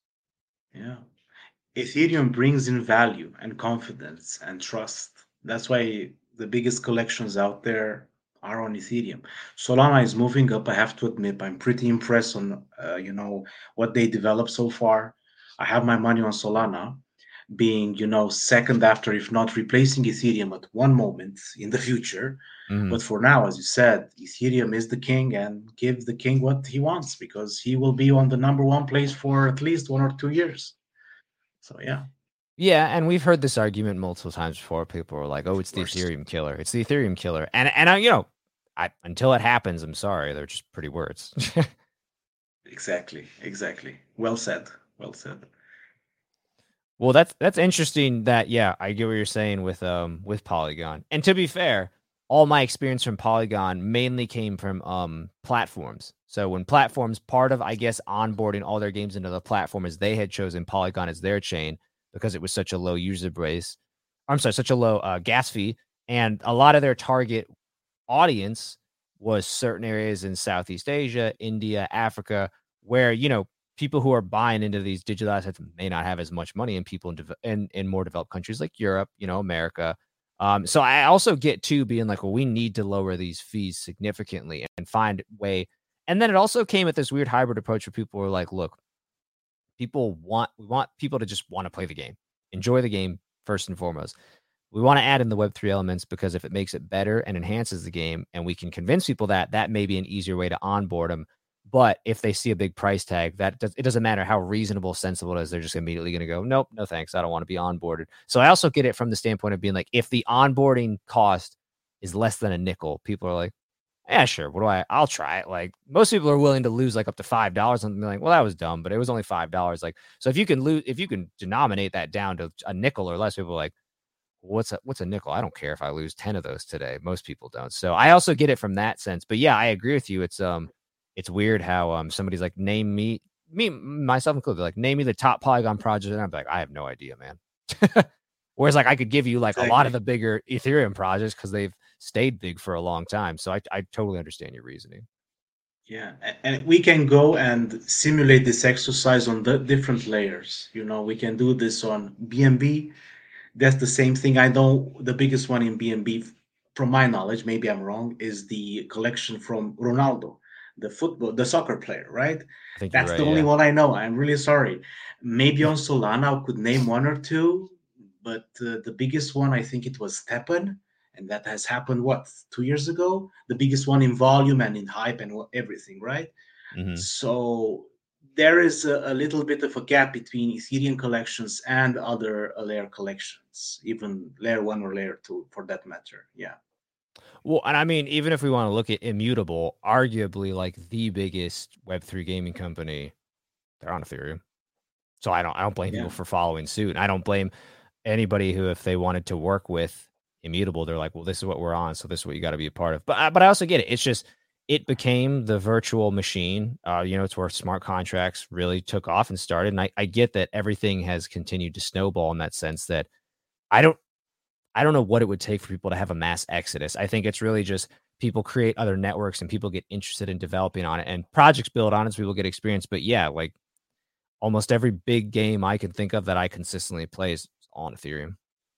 Yeah. Ethereum brings in value and confidence and trust. That's why the biggest collections out there are on Ethereum. Solana is moving up. I have to admit, I'm pretty impressed on what they developed so far. I have my money on Solana being second after, if not replacing Ethereum at one moment in the future. Mhm. But for now, as you said, Ethereum is the king, and give the king what he wants because he will be on the number one place for at least 1 or 2 years. So yeah, Yeah, and we've heard this argument multiple times before. People are like, "Oh, of it's the course. Ethereum killer. It's the Ethereum killer." And I until it happens, I'm sorry, they're just pretty words. Exactly, exactly. Well said. Well said. Well, that's interesting that yeah, I get what you're saying with Polygon. And to be fair, all my experience from Polygon mainly came from platforms. So when platforms part of I guess onboarding all their games into the platform is they had chosen Polygon as their chain because it was such a low user base. I'm sorry, such a low gas fee and a lot of their target audience was certain areas in Southeast Asia, India, Africa, where people who are buying into these digital assets may not have as much money, and people in more developed countries like Europe, America. So I also get to being like, well, we need to lower these fees significantly and find a way. And then it also came at this weird hybrid approach where people were like, look, we want people to just want to play the game, enjoy the game first and foremost. We want to add in the Web3 elements because if it makes it better and enhances the game, and we can convince people that may be an easier way to onboard them. But if they see a big price tag, it doesn't matter how reasonable, sensible it is. They're just immediately going to go, nope, no thanks. I don't want to be onboarded. So I also get it from the standpoint of being like, if the onboarding cost is less than a nickel, people are like, yeah, sure. I'll try it. Like most people are willing to lose like up to $5 and be like, well, that was dumb, but it was only $5. Like, so if you can denominate that down to a nickel or less, people are like, what's a nickel? I don't care if I lose 10 of those today. Most people don't. So I also get it from that sense. But yeah, I agree with you. It's weird how somebody's like, name me myself included, like name me the top Polygon project. And I'm like, I have no idea, man. Whereas like I could give you like a lot of Exactly. the bigger Ethereum projects because they've stayed big for a long time. So I totally understand your reasoning. Yeah, and we can go and simulate this exercise on the different layers. We can do this on BNB. That's the same thing. I know the biggest one in BNB, from my knowledge, maybe I'm wrong, is the collection from Ronaldo, the soccer player, right? I think you're That's the right. only Yeah. one I know. I'm really sorry. Maybe on Solana I could name one or two, but the biggest one, I think it was Steppen, and that has happened, what, 2 years ago? The biggest one in volume and in hype and everything, right? Hmm. So there is a little bit of a gap between Ethereum collections and other layer collections, even layer one or layer two for that matter. Yeah. Well, and I mean, even if we want to look at Immutable, arguably like the biggest Web3 gaming company, they're on Ethereum. So I don't blame Yeah. people for following suit. I don't blame anybody who, if they wanted to work with Immutable, they're like, well, this is what we're on, so this is what you got to be a part of. But I also get it. It's just it became the virtual machine. It's where smart contracts really took off and started. And I get that everything has continued to snowball in that sense that I don't I don't know what it would take for people to have a mass exodus. I think it's really just people create other networks and people get interested in developing on it and projects build on it so people get experience. But yeah, like almost every big game I can think of that I consistently play is on Ethereum.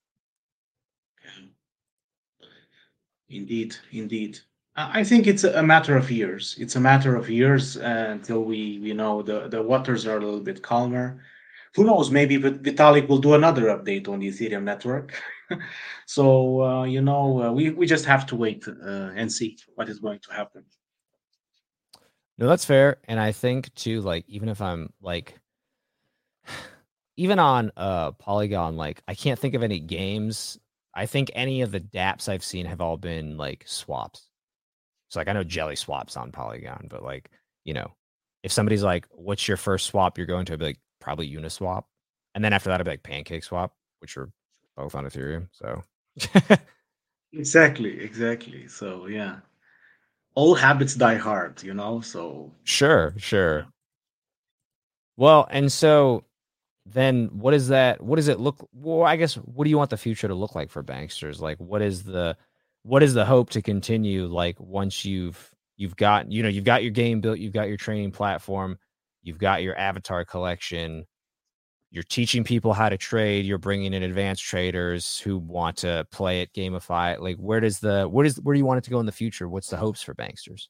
Indeed, indeed. I think it's a matter of years. It's a matter of years until the waters are a little bit calmer. Who knows? Maybe Vitalik will do another update on the Ethereum network. So we just have to wait and see what is going to happen. No, that's fair. And I think too, like, even if I'm like even on Polygon, like I can't think of any games. I think any of the dApps I've seen have all been like swaps. So like I know Jelly Swap's on Polygon, but like, if somebody's like, what's your first swap you're going to, I'd be like, probably Uniswap. And then after that I'd be like Pancake Swap, which are both on Ethereum. So Exactly, exactly. So yeah, all habits die hard, So sure, yeah. sure. Well, and so then what does it look well, I guess what do you want the future to look like for Banksters? Like what is the hope to continue like once you've got you've got your game built, you've got your training platform, you've got your avatar collection, you're teaching people how to trade, you're bringing in advanced traders who want to play it, gamify it. Like where do you want it to go in the future? What's the hopes for Banksters?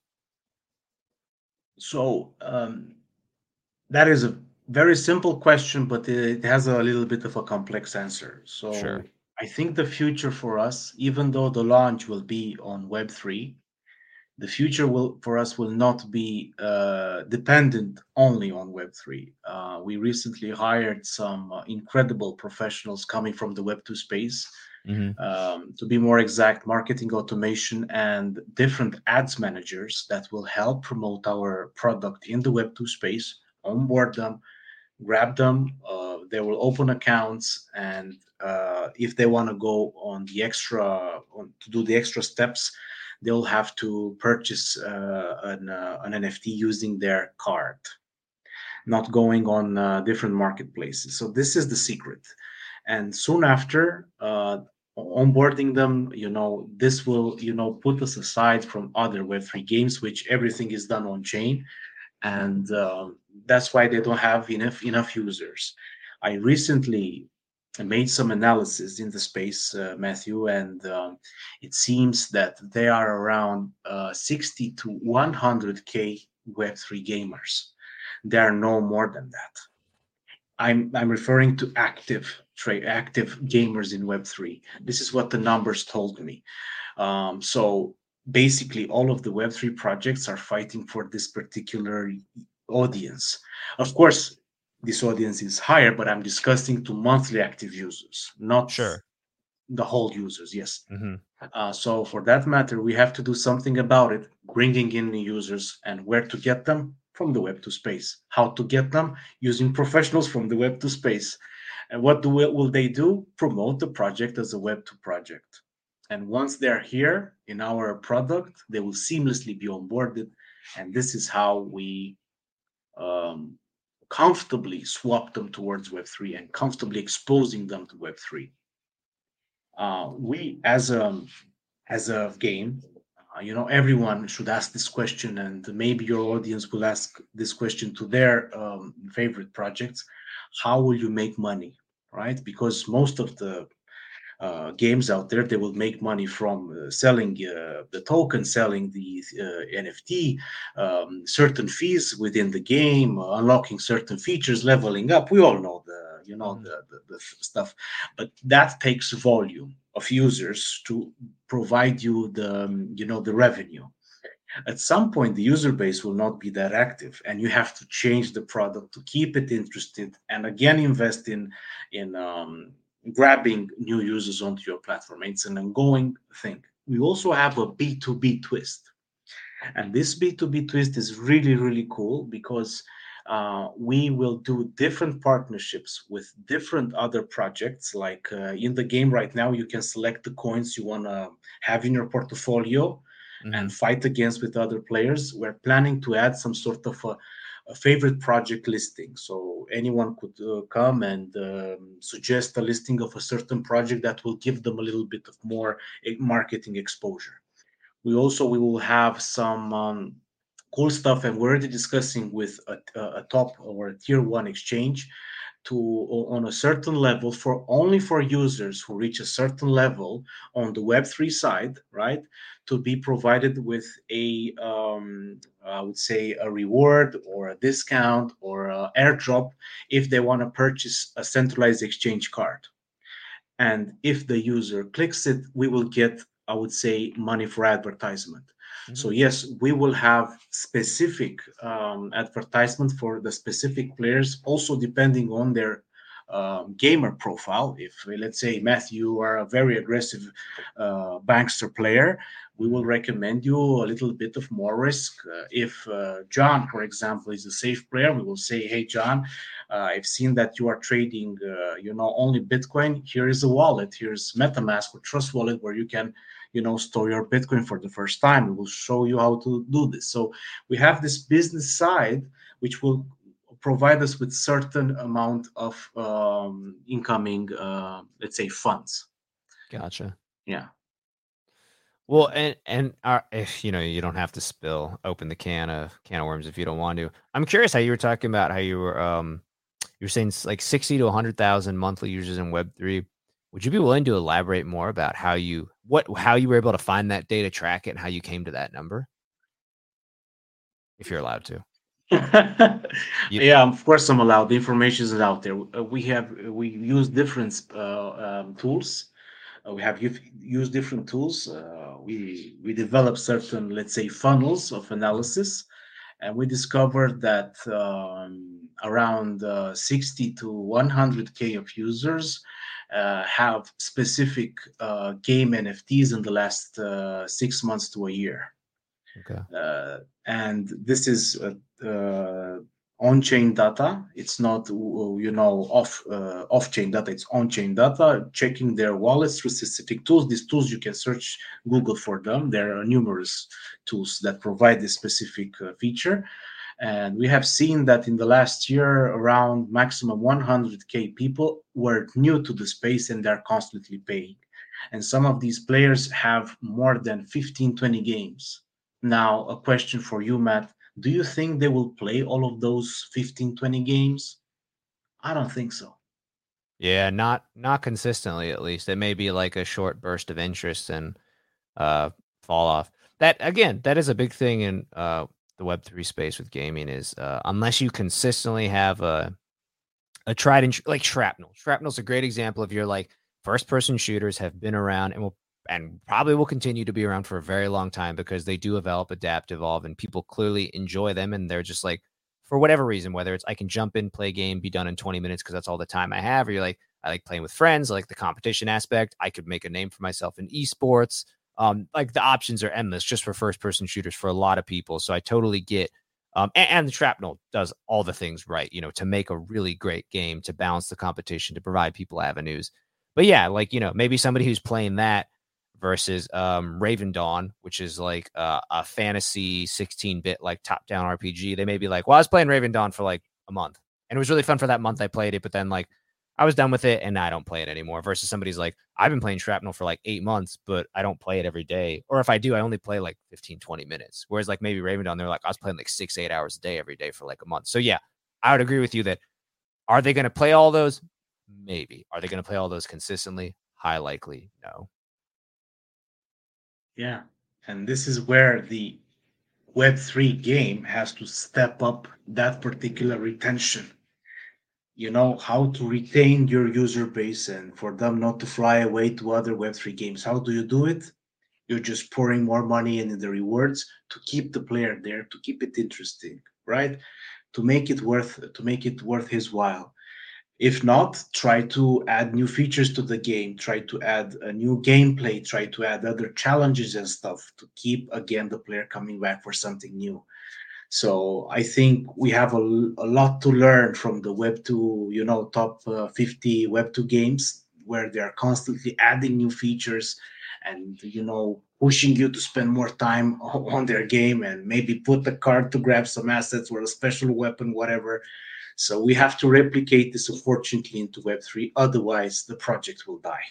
So that is a very simple question, but it has a little bit of a complex answer. So Sure. I think the future for us, even though the launch will be on Web3, the future will for us will not be dependent only on Web3. We recently hired some incredible professionals coming from the Web2 space. Mhm. To be more exact, marketing automation and different ads managers that will help promote our product in the Web2 space, onboard them, grab them. They will open accounts, and if they want to go on to do the extra steps, they'll have to purchase an NFT using their card, not going on different marketplaces. So this is the secret. And soon after onboarding them, this will put us aside from other Web3 games, which everything is done on chain, and that's why they don't have enough users. I recently made some analysis in the space, Matthew, and it seems that there are around 60 to 100K Web3 gamers. There are no more than that. I'm referring to active gamers in Web3. This is what the numbers told me. So basically, all of the Web3 projects are fighting for this particular audience. Of course, this audience is higher, but I'm discussing to monthly active users, not Sure. the whole users. Yes. Mhm. So for that matter, we have to do something about it, bringing in new users and where to get them from the Web2 space. How to get them using professionals from the Web2 space. And what will they do? Promote the project as a Web2 project. And once they're here in our product, they will seamlessly be onboarded. And this is how we um, comfortably swap them towards Web3 and comfortably exposing them to Web3. We as a game, everyone should ask this question, and maybe your audience will ask this question to their favorite projects. How will you make money, right? Because most of the games out there, they will make money from selling the token, selling the NFT, certain fees within the game, unlocking certain features, leveling up. We all know Mhm. the stuff, but that takes volume of users to provide you the revenue. At some point, the user base will not be that active, and you have to change the product to keep it interested, and again invest in grabbing new users onto your platform. It's an ongoing thing. We also have a B2B twist, and this B2B twist is really really cool because we will do different partnerships with different other projects. Like in the game right now, you can select the coins you want to have in your portfolio. Mm-hmm. and fight against with other players. We're planning to add some sort of a favorite project listing. So anyone could come and suggest a listing of a certain project that will give them a little bit of more marketing exposure. We will have some cool stuff, and we're already discussing with a top or a tier one exchange to on a certain level for only for users who reach a certain level on the Web3 side, right? To be provided with a I would say a reward or a discount or a airdrop if they want to purchase a centralized exchange card. And if the user clicks it, we will get, I would say, money for advertisement. So Mm-hmm. yes, we will have specific advertisement for the specific players, also depending on their gamer profile. If let's say Matthew, you are a very aggressive bankster player, we will Mm-hmm. recommend you a little bit of more risk. If John, for example, is a safe player, we will say, hey John, I've seen that you are trading, only Bitcoin. Here is a wallet. Here's MetaMask or Trust Wallet where you can, store your Bitcoin for the first time. We will show you how to do this. So we have this business side, which will provide us with certain amount of incoming, let's say, funds. Gotcha. Yeah. Well, and if you don't have to open the can of worms if you don't want to. I'm curious how you were talking about how you were saying like 60 to 100,000 monthly users in Web3. Would you be willing to elaborate more about how you were able to find that data, track it, and how you came to that number, if you're allowed to? You, Yeah, of course I'm allowed. The information is out there. We use different tools. Used different tools. We develop certain, let's say, funnels of analysis, and we discovered that around 60 to 100K of users have specific game NFTs in the last 6 months to a year. okay. And this is on-chain data. It's not off-chain data. It's on-chain data. Checking their wallets through specific tools. These tools you can search Google for them. There are numerous tools that provide this specific feature. And we have seen that in the last year, around maximum 100K people were new to the space and they're constantly paying. And some of these players have more than 15, 20 games. Now, a question for you, Matt. Do you think they will play all of those 15, 20 games? I don't think so. Yeah, not consistently at least. It may be like a short burst of interest and uh fall off. That again, that is a big thing in the Web3 space with gaming is unless you consistently have a tried and like Shrapnel. Shrapnel's a great example of your like first person shooters have been around and probably will continue to be around for a very long time because they do develop, adapt, evolve, and people clearly enjoy them. And they're just like, for whatever reason, whether it's I can jump in, play a game, be done in 20 minutes because that's all the time I have, or you're like, I like playing with friends, I like the competition aspect. I could make a name for myself in esports. Like the options are endless just for first person shooters for a lot of people. So I totally get and the Shrapnel does all the things right, to make a really great game, to balance the competition, to provide people avenues. But yeah, like, maybe somebody who's playing that versus Raven Dawn, which is like a fantasy 16-bit like top-down RPG. They may be like, well, I was playing Raven Dawn for like a month, and it was really fun for that month I played it, but then like I was done with it and I don't play it anymore. Versus somebody's like, I've been playing Shrapnel for like 8 months, but I don't play it every day. Or if I do, I only play like 15, 20 minutes. Whereas like maybe Raven Dawn, they're like, I was playing like 6, 8 hours a day every day for like a month. So yeah, I would agree with you that are they going to play all those? Maybe. Are they going to play all those consistently? High likely, no. Yeah. And this is where the Web3 game has to step up that particular retention. You know how to retain your user base and for them not to fly away to other Web3 games. How do you do it? You're just pouring more money in the rewards to keep the player there, to keep it interesting, right? To make it worth his while. If not, try to add new features to the game, try to add a new gameplay, try to add other challenges and stuff to keep again the player coming back for something new. So I think we have a lot to learn from the Web 2, top 50 Web 2 games where they are constantly adding new features and, pushing you to spend more time on their game and maybe put the card to grab some assets or a special weapon, whatever. So we have to replicate this, unfortunately, into Web3. Otherwise, the project will die.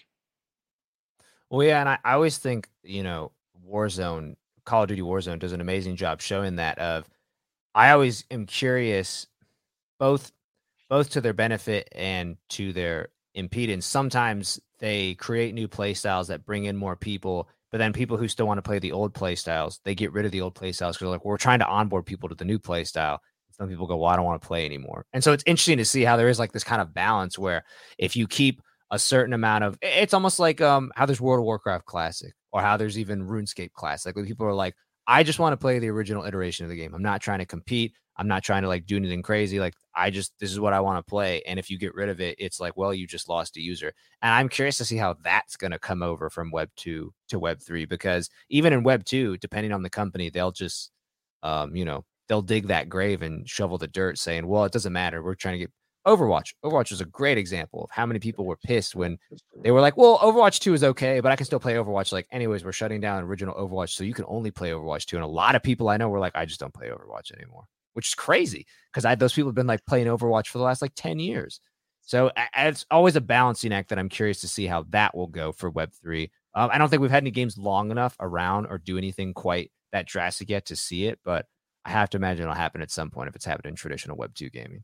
Well, yeah, and I always think, Warzone, Call of Duty Warzone does an amazing job showing that of I always am curious both both to their benefit and to their impedance. Sometimes they create new play styles that bring in more people, but then people who still want to play the old play styles, they get rid of the old play styles because they're like, we're trying to onboard people to the new play style. Some people go, well, I don't want to play anymore. And so it's interesting to see how there is like this kind of balance where if you keep a certain amount of it's almost like how there's World of Warcraft Classic or how there's even RuneScape Classic. Like people are like, I just want to play the original iteration of the game. I'm not trying to compete. I'm not trying to like do anything crazy. Like this is what I want to play. And if you get rid of it, it's like, well, you just lost a user. And I'm curious to see how that's going to come over from Web 2 to Web 3, because even in Web 2, depending on the company, they'll just, they'll dig that grave and shovel the dirt saying, well, it doesn't matter. We're trying to get Overwatch. Overwatch is a great example of how many people were pissed when they were like, well, Overwatch 2 is okay, but I can still play Overwatch. Like, anyways, we're shutting down original Overwatch, so you can only play Overwatch 2. And a lot of people I know were like, I just don't play Overwatch anymore, which is crazy because those people have been like playing Overwatch for the last like 10 years. So it's always a balancing act that I'm curious to see how that will go for Web3. I don't think we've had any games long enough around or do anything quite that drastic yet to see it, but I have to imagine it'll happen at some point if it's happened in traditional Web2 gaming.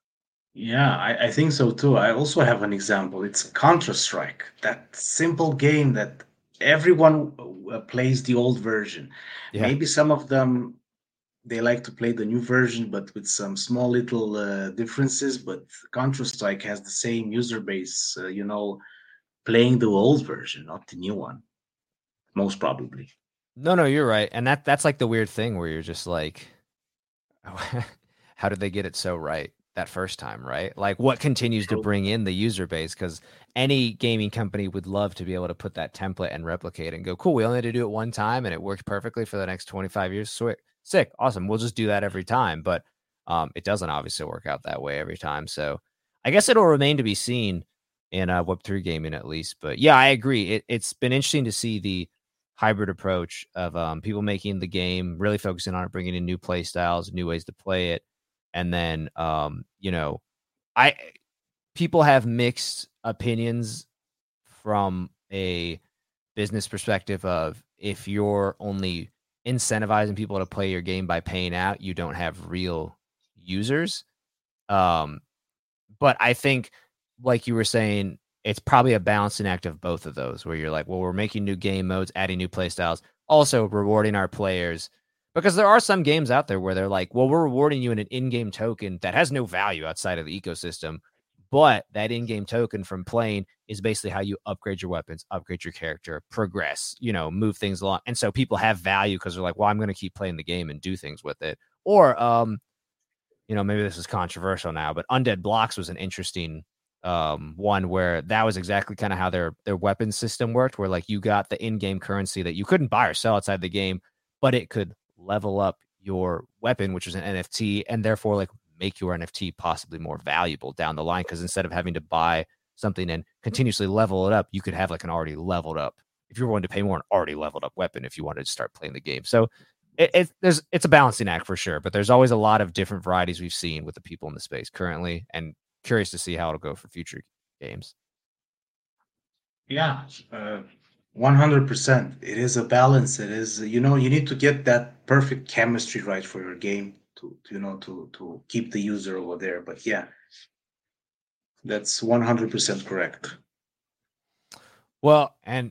Yeah, I think so too. I also have an example. It's Counter-Strike, that simple game that everyone plays the old version. Yeah. Maybe some of them they like to play the new version, but with some small little differences. But Counter-Strike has the same user base, playing the old version, not the new one, most probably. No, you're right. And that's like the weird thing where you're just like, how did they get it so right that first time, right? Like what continues to True. bring in the user base? Because any gaming company would love to be able to put that template and replicate and go, cool, we only had to do it one time and it worked perfectly for the next 25 years. Sweet. Sick. Awesome. We'll just do that every time. But it doesn't obviously work out that way every time. So I guess it'll remain to be seen in Web3 gaming at least. But yeah, I agree. It's been interesting to see the hybrid approach of people making the game, really focusing on it, bringing in new play styles, new ways to play it. And then, I people have mixed opinions from a business perspective of if you're only incentivizing people to play your game by paying out, you don't have real users. Um, but I think, like you were saying, it's probably a balancing act of both of those, where you're like, well, we're making new game modes, adding new play styles, also rewarding our players. Because there are some games out there where they're like, well, we're rewarding you in an in-game token that has no value outside of the ecosystem. But that in-game token from playing is basically how you upgrade your weapons, upgrade your character, progress, move things along. And so people have value because they're like, well, I'm going to keep playing the game and do things with it. Or maybe this is controversial now, but Undead Blocks was an interesting one where that was exactly kind of how their weapon system worked, where like you got the in-game currency that you couldn't buy or sell outside the game, but it could level up your weapon, which was an NFT, and therefore like make your NFT possibly more valuable down the line. Because instead of having to buy something and continuously level it up, you could have like an already leveled up, if you're willing to pay more, an already leveled up weapon if you wanted to start playing the game. So it's a balancing act for sure, but there's always a lot of different varieties we've seen with the people in the space currently, and curious to see how it'll go for future games. Yeah, 100%. It is a balance. It is, you need to get that perfect chemistry right for your game to keep the user over there. But yeah, that's 100% correct. Well, and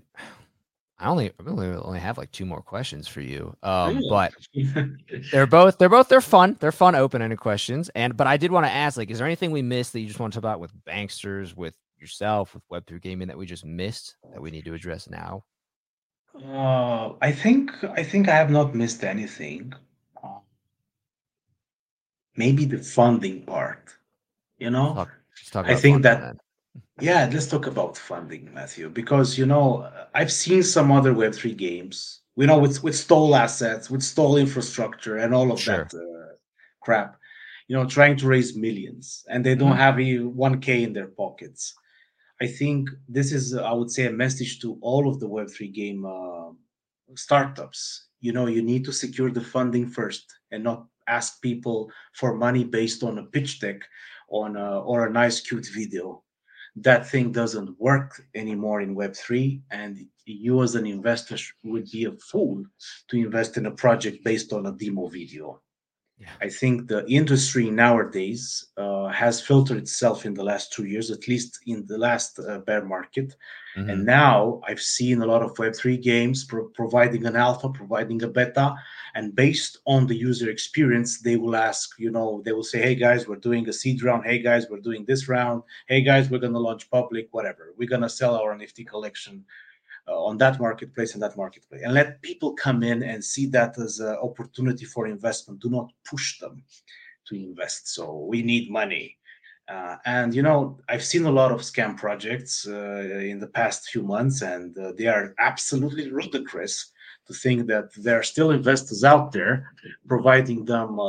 I only have like two more questions for you. Oh. But they're fun. They're fun open-ended questions. But I did want to ask, like, is there anything we missed that you just want to talk about with Banksters, with yourself, with Web3 gaming that we just missed that we need to address now? I think I have not missed anything. Uh, Maybe the funding part. You know, Let's talk I about think funding that then. Yeah, let's talk about funding, Matthew, because I've seen some other Web3 games, with stole assets, with stole infrastructure, and all of Sure. that crap, trying to raise millions, and they don't Hmm. have even 1K in their pockets. I think this is, I would say, a message to all of the Web3 game startups, you need to secure the funding first and not ask people for money based on a pitch deck or a nice cute video. That thing doesn't work anymore in Web3, and you as an investor would be a fool to invest in a project based on a demo video. Yeah. I think the industry nowadays has filtered itself in the last 2 years, at least in the last bear market. Hmm. And now I've seen a lot of Web3 games providing an alpha, providing a beta. And based on the user experience, they will ask, they will say, hey guys, we're doing a seed round. Hey guys, we're doing this round. Hey guys, we're going to launch public, whatever. We're going to sell our NFT collection on that marketplace and that marketplace, and let people come in and see that as an opportunity for investment. Do not push them to invest. So we need money. And I've seen a lot of scam projects in the past few months, and they are absolutely ludicrous to think that there are still investors out there providing them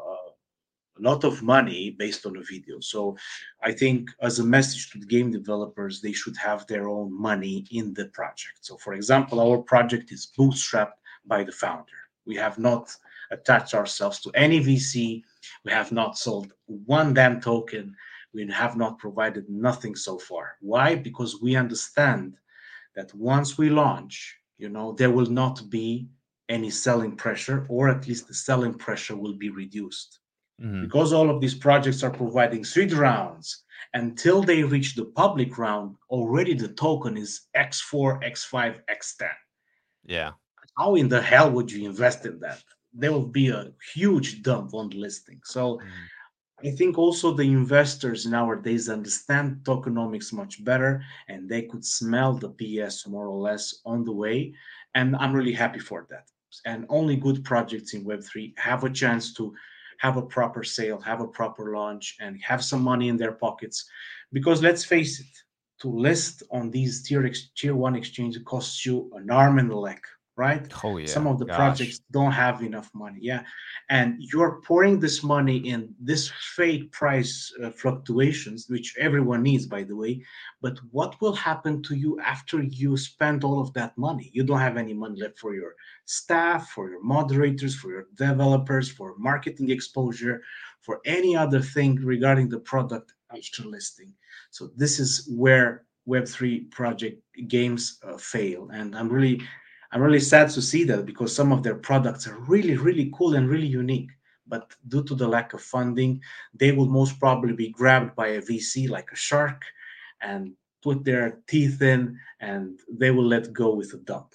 a lot of money based on a video. So I think as a message to the game developers, they should have their own money in the project. So for example, our project is bootstrapped by the founder. We have not attached ourselves to any VC. We have not sold one damn token. We have not provided nothing so far. Why? Because we understand that once we launch, there will not be any selling pressure, or at least the selling pressure will be reduced, Hmm. because all of these projects are providing seed rounds. Until they reach the public round, already the token is X4, X5, X10. Yeah. How in the hell would you invest in that? There will be a huge dump on the listing. So Mhm. I think also the investors nowadays understand tokenomics much better, and they could smell the BS more or less on the way. And I'm really happy for that. And only good projects in Web3 have a chance to have a proper sale, have a proper launch, and have some money in their pockets. Because let's face it, to list on these tier one exchanges costs you an arm and a leg, right? Oh Some yeah. of the Gosh. projects don't have enough money. Yeah, and you're pouring this money in this fake price fluctuations, which everyone needs, by the way. But what will happen to you after you spend all of that money? You don't have any money left for your staff, for your moderators, for your developers, for marketing exposure, for any other thing regarding the product after listing. So this is where Web3 project games fail, and I'm really sad to see that, because some of their products are really, really cool and really unique. But due to the lack of funding, they will most probably be grabbed by a VC like a shark and put their teeth in, and they will let go with a dump,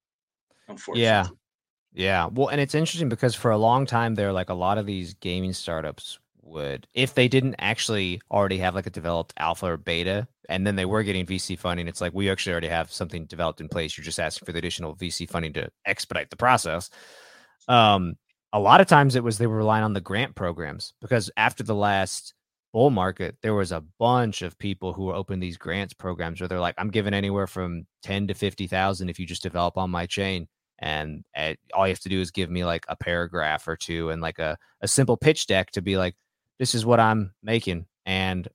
Yeah. unfortunately. Yeah. Well, and it's interesting because for a long time there, like a lot of these gaming startups would, if they didn't actually already have like a developed alpha or beta, and then they were getting VC funding, it's like we actually already have something developed in place. You're just asking for the additional VC funding to expedite the process. Um, a lot of times it was they were relying on the grant programs because after the last bull market, there was a bunch of people who were opening these grants programs where they're like, I'm giving anywhere from 10 to 50,000 if you just develop on my chain. And all you have to do is give me like a paragraph or two and like a simple pitch deck to be like, this is what I'm making. And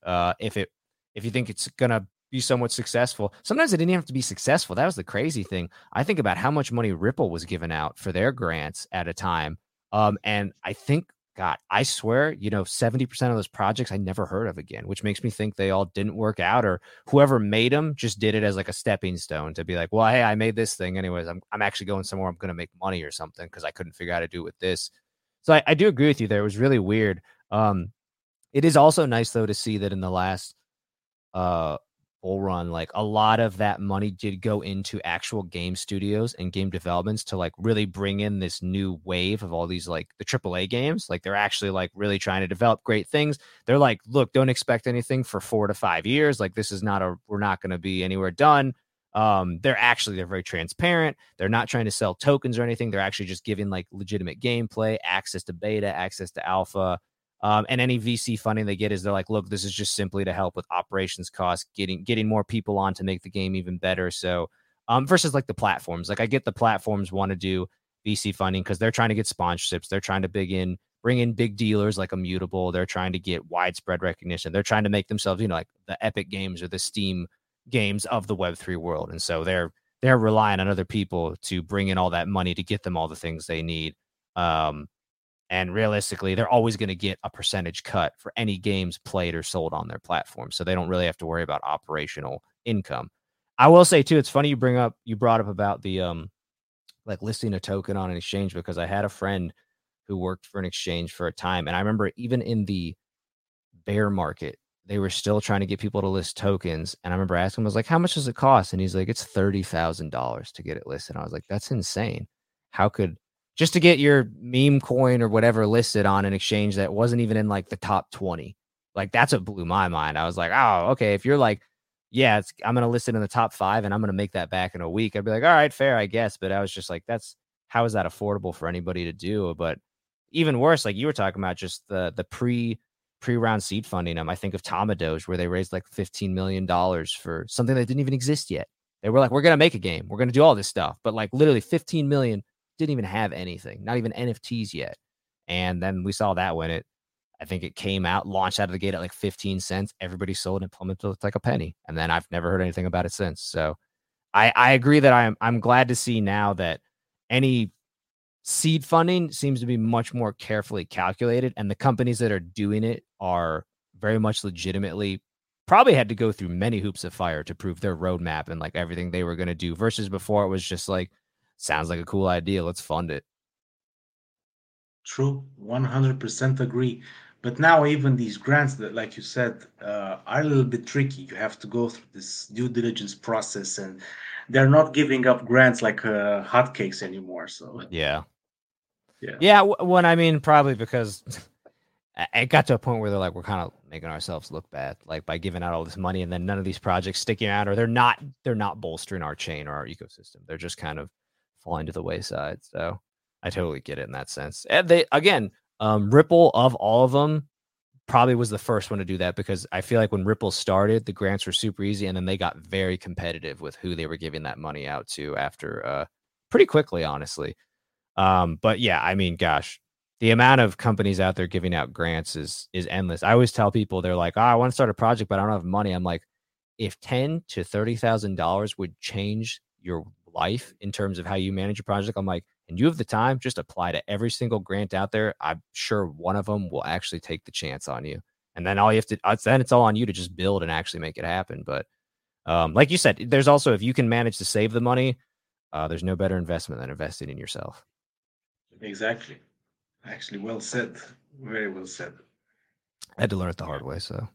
if you think it's gonna be somewhat successful, sometimes it didn't have to be successful. That was the crazy thing. I think about how much money Ripple was giving out for their grants at a time. And I think, God, I swear, 70% of those projects I never heard of again, which makes me think they all didn't work out, or whoever made them just did it as like a stepping stone to be like, well, hey, I made this thing anyways. I'm actually going somewhere. I'm going to make money or something because I couldn't figure out how to do it with this. So I do agree with you there. It was really weird. It is also nice though to see that in the last uh bull run, like a lot of that money did go into actual game studios and game developments to like really bring in this new wave of all these like the AAA games. Like they're actually like really trying to develop great things. They're like, look, don't expect anything for 4 to 5 years. Like this is not we're not going to be anywhere done. They're very transparent. They're not trying to sell tokens or anything. They're actually just giving like legitimate gameplay, access to beta, access to alpha. And any VC funding they get is they're like, look, this is just simply to help with operations costs, getting more people on to make the game even better. So versus like the platforms, like I get the platforms want to do VC funding because they're trying to get sponsorships. They're trying to bring in big dealers like Immutable. They're trying to get widespread recognition. They're trying to make themselves, like the Epic games or the Steam games of the Web3 world. And so they're they're relying on other people to bring in all that money to get them all the things they need. Um, and realistically, they're always going to get a percentage cut for any games played or sold on their platform. So they don't really have to worry about operational income. I will say too, it's funny you brought up about the like listing a token on an exchange, because I had a friend who worked for an exchange for a time. And I remember even in the bear market, they were still trying to get people to list tokens. And I remember asking him, I was like, how much does it cost? And he's like, it's $30,000 to get it listed. And I was like, that's insane. How could just to get your meme coin or whatever listed on an exchange that wasn't even in like the top 20? Like, that's what blew my mind. I was like, oh, okay. If you're like, yeah, I'm going to list it in the top 5 and I'm going to make that back in a week, I'd be like, all right, fair, I guess. But I was just like, how is that affordable for anybody to do? But even worse, like you were talking about, just the pre-round seed funding. I think of Doge, where they raised like $15 million for something that didn't even exist yet. They were like, we're going to make a game. We're going to do all this stuff. But like literally 15 million didn't even have anything, not even NFTs yet. And then we saw that when I think it came out, launched out of the gate at like 15 cents. Everybody sold and plummeted to like a penny. And then I've never heard anything about it since. So I agree that I'm glad to see now that any seed funding seems to be much more carefully calculated, and the companies that are doing it are very much legitimately probably had to go through many hoops of fire to prove their roadmap and like everything they were going to do, versus before it was just like, sounds like a cool idea, let's fund it. True, 100% agree. But now even these grants that, like you said, are a little bit tricky. You have to go through this due diligence process, and they're not giving up grants like hotcakes anymore. So Yeah. yeah, Yeah. When I mean, probably because it got to a point where they're like, we're kind of making ourselves look bad, like by giving out all this money and then none of these projects sticking out, or they're not bolstering our chain or our ecosystem. They're just kind of falling to the wayside. So I totally get it in that sense. And they, again, Ripple, of all of them, probably was the first one to do that, because I feel like when Ripple started, the grants were super easy, and then they got very competitive with who they were giving that money out to after pretty quickly, honestly. But yeah, I mean, gosh, the amount of companies out there giving out grants is endless. I always tell people, they're like, "Oh, I want to start a project, but I don't have money." I'm like, if $10,000 to $30,000 would change your life in terms of how you manage a project, I'm like, and you have the time, just apply to every single grant out there. I'm sure one of them will actually take the chance on you. And then all you have to, then it's all on you to just build and actually make it happen. But like you said, there's also, if you can manage to save the money, there's no better investment than investing in yourself. exactly. Actually, well said. Very well said. I had to learn it the Yeah. hard way. So,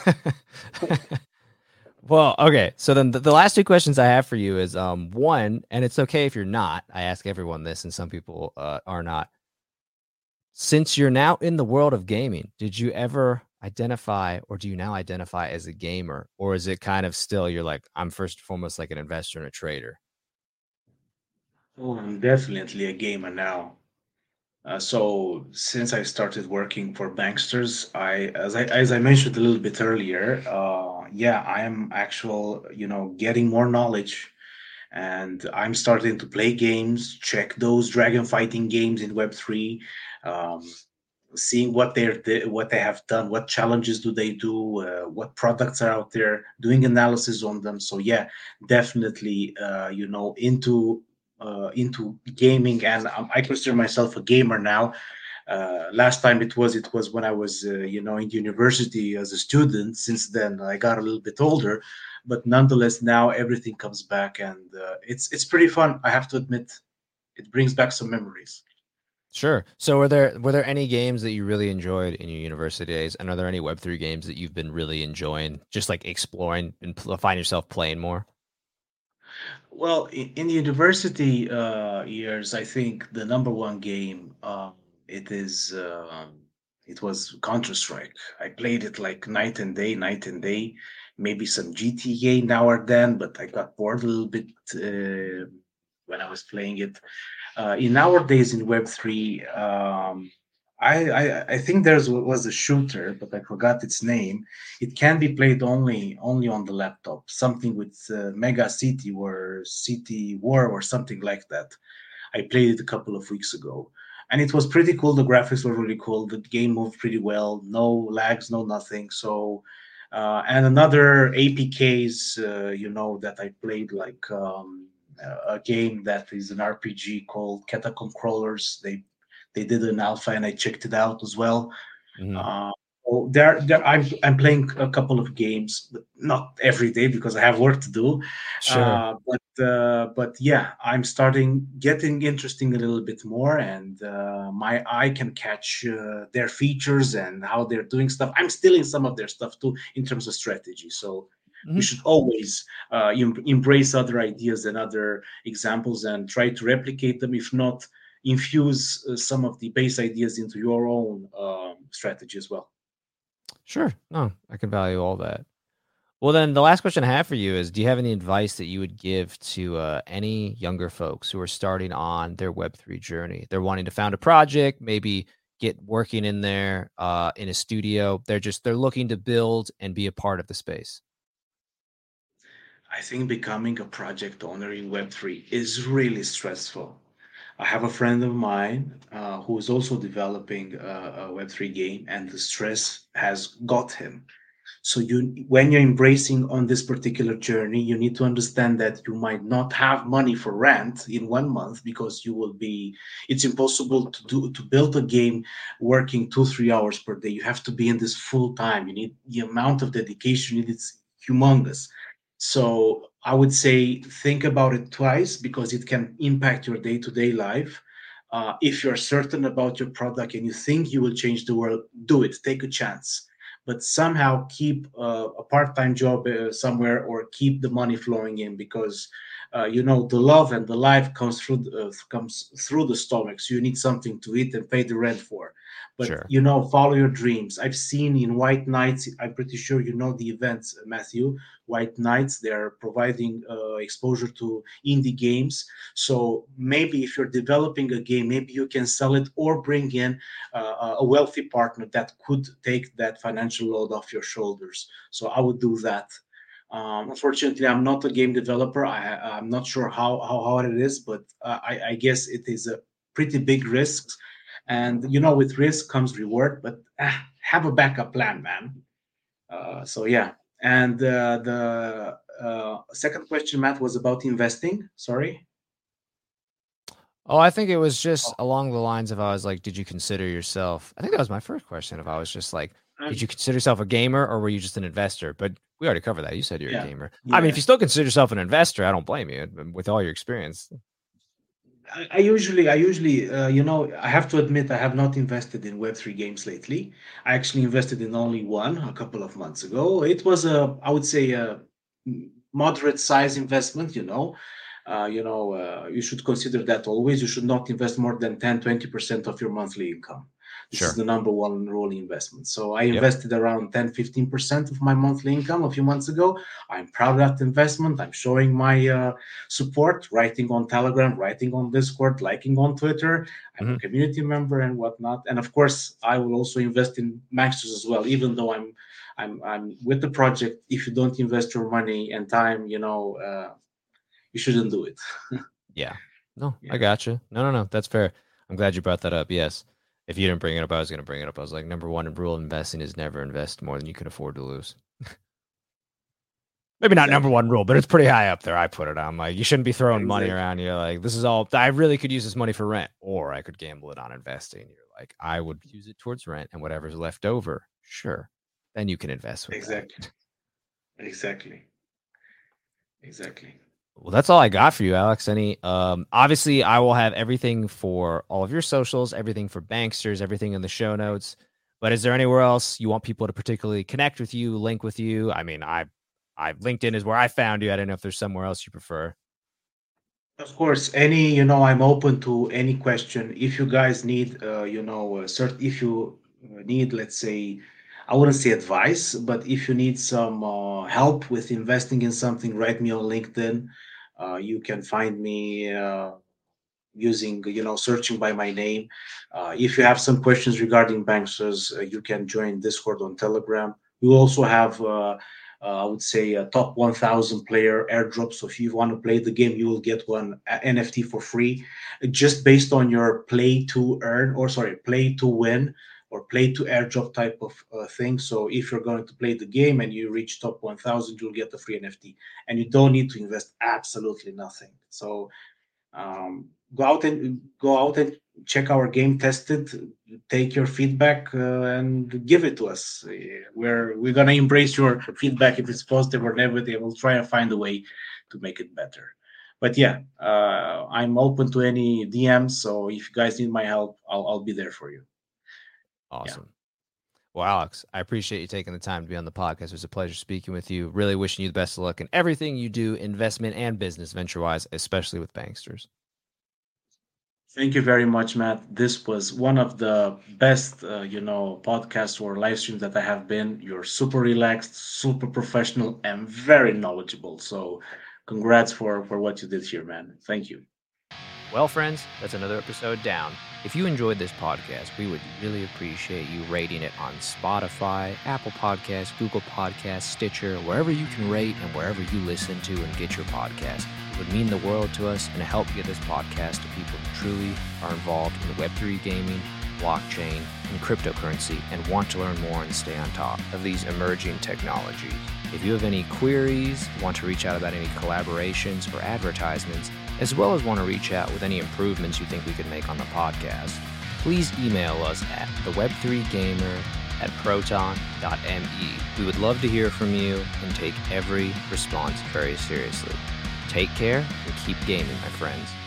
well, okay. So then the last two questions I have for you is one, and it's okay if you're not. I ask everyone this, and some people are not. Since you're now in the world of gaming, did you ever identify, or do you now identify as a gamer, or is it kind of still you're like, I'm first and foremost like an investor and a trader? Oh, I'm definitely a gamer now. So since I started working for Banksters, as I mentioned a little bit earlier, yeah, I am getting more knowledge, and I'm starting to play games, check those dragon fighting games in Web3, um, seeing what they have done, what challenges do they do, what products are out there, doing analysis on them. So yeah, definitely, into gaming, and I consider myself a gamer now. Last time it was when I was in university as a student. Since then I got a little bit older, but nonetheless now everything comes back, and it's pretty fun. I have to admit, it brings back some memories. Sure. So were there any games that you really enjoyed in your university days, and are there any Web3 games that you've been really enjoying, just like exploring and find yourself playing more? Well, in the university years, I think the number one game, it is it was Counter Strike. I played it like night and day. Maybe some GTA now or then, but I got bored a little bit when I was playing it. In nowadays in Web3, I think was a shooter, but I forgot its name. It can be played only on the laptop. Something with Mega City or City War or something like that. I played it a couple of weeks ago, and it was pretty cool. The graphics were really cool. The game moved pretty well. No lags, no nothing. So, and another APKs, that I played like. a game that is an RPG called Catacomb Crawlers. They did an alpha, and I checked it out as well. Hmm. Uh, so I'm playing a couple of games, but not every day because I have work to do. Sure. But yeah, I'm starting getting interesting a little bit more, and my eye can catch their features and how they're doing stuff. I'm stealing some of their stuff too in terms of strategy. So we Hmm. should always embrace other ideas and other examples and try to replicate them. If not, infuse some of the base ideas into your own strategy as well. Sure. No, I can value all that. Well, then the last question I have for you is, do you have any advice that you would give to any younger folks who are starting on their Web3 journey? They're wanting to found a project, maybe get working in there in a studio. They're looking to build and be a part of the space. I think becoming a project owner in Web3 is really stressful. I have a friend of mine who is also developing a Web3 game, and the stress has got him. So when you're embracing on this particular journey, you need to understand that you might not have money for rent in 1 month because you will be. It's impossible to build a game working 2-3 hours per day. You have to be in this full time. You need the amount of dedication. It's humongous. So I would say think about it twice because it can impact your day-to-day life. If you're certain about your product and you think you will change the world, do it. Take a chance, but somehow keep a part-time job somewhere or keep the money flowing in because the love and the life comes through the stomach. So you need something to eat and pay the rent for. But Sure. follow your dreams. I've seen in White Nights. I'm pretty sure you know the events, Matthew. White Nights. They're providing exposure to indie games. So maybe if you're developing a game, maybe you can sell it or bring in a wealthy partner that could take that financial load off your shoulders. So I would do that. Unfortunately, I'm not a game developer. I'm not sure how hard it is, but I guess it is a pretty big risk. And with risk comes reward. But have a backup plan, man. So yeah. And the second question, Matt, was about investing. Sorry. Oh, I think it was just along the lines of I was like, did you consider yourself? I think that was my first question. If I was just like, did Um, you consider yourself a gamer or were you just an investor? But we already covered that. You said you're a yeah. gamer. I mean, if Yeah. you still consider yourself an investor, I don't blame you with all your experience. I usually, I have to admit, I have not invested in Web3 games lately. I actually invested in only one a couple of months ago. It was I would say, a moderate size investment. You should consider that always. You should not invest more than 10-20% of your monthly income. This is Sure. the number one rule in investment. So I Yep. invested around 10-15% of my monthly income a few months ago. I'm proud of that investment. I'm showing my support, writing on Telegram, writing on Discord, liking on Twitter. I'm a Hmm. community member and whatnot. And of course, I will also invest in Maxers as well, even though I'm with the project. If you don't invest your money and time, you shouldn't do it. Yeah. No, I Yeah, gotcha. No. That's fair. I'm glad you brought that up. Yes. If you didn't bring it up, I was going to bring it up. I was like, number one rule of investing is never invest more than you can afford to lose. Maybe not number exactly. one rule, but it's pretty high up there. I put it on. Like, you shouldn't be throwing money Exactly. around. You're like, this is all, I really could use this money for rent, or I could gamble it on investing. You're like, I would use it towards rent and whatever's left over. Sure. Then you can invest with that. Exactly. Exactly. Exactly. Well, that's all I got for you, Alex. Any obviously I will have everything for all of your socials, everything for Banksters, everything in the show notes. But is there anywhere else you want people to particularly connect with you, link with you? I mean, I LinkedIn is where I found you. I don't know if there's somewhere else you prefer. Of course, I'm open to any question. If you guys need, if you need, let's say, I wouldn't say advice, but if you need some help with investing in something, write me on LinkedIn. You can find me using, searching by my name. If you have some questions regarding Banksters, you can join Discord on Telegram. We also have, I would say, a top 1,000 player airdrop. So if you want to play the game, you will get one NFT for free, just based on your play to earn, or sorry, play to win or play to airdrop type of thing. So if you're going to play the game and you reach top 1000, you'll get a free NFT, and you don't need to invest absolutely nothing. So go out and check our game, test it, take your feedback, and give it to us. We're gonna embrace your feedback if it's positive or negative. We'll try and find a way to make it better. But yeah, I'm open to any DMs. So if you guys need my help, I'll be there for you. Yeah. Awesome. Well, Alex, I appreciate you taking the time to be on the podcast. It was a pleasure speaking with you. Really wishing you the best of luck in everything you do, investment and business venture wise, especially with Banksters. Thank you very much, Matt. This was one of the best, podcasts or live streams that I have been. You're super relaxed, super professional, and very knowledgeable. So, congrats for what you did here, man. Thank you. Well, friends, that's another episode down. If you enjoyed this podcast, we would really appreciate you rating it on Spotify, Apple Podcasts, Google Podcasts, Stitcher, wherever you can rate and wherever you listen to and get your podcast. It would mean the world to us and help get this podcast to people who truly are involved in Web3 gaming, blockchain, and cryptocurrency and want to learn more and stay on top of these emerging technologies. If you have any queries, want to reach out about any collaborations or advertisements, as well as want to reach out with any improvements you think we could make on the podcast, please email us at theweb3gamer@proton.me. We would love to hear from you and take every response very seriously. Take care and keep gaming, my friends.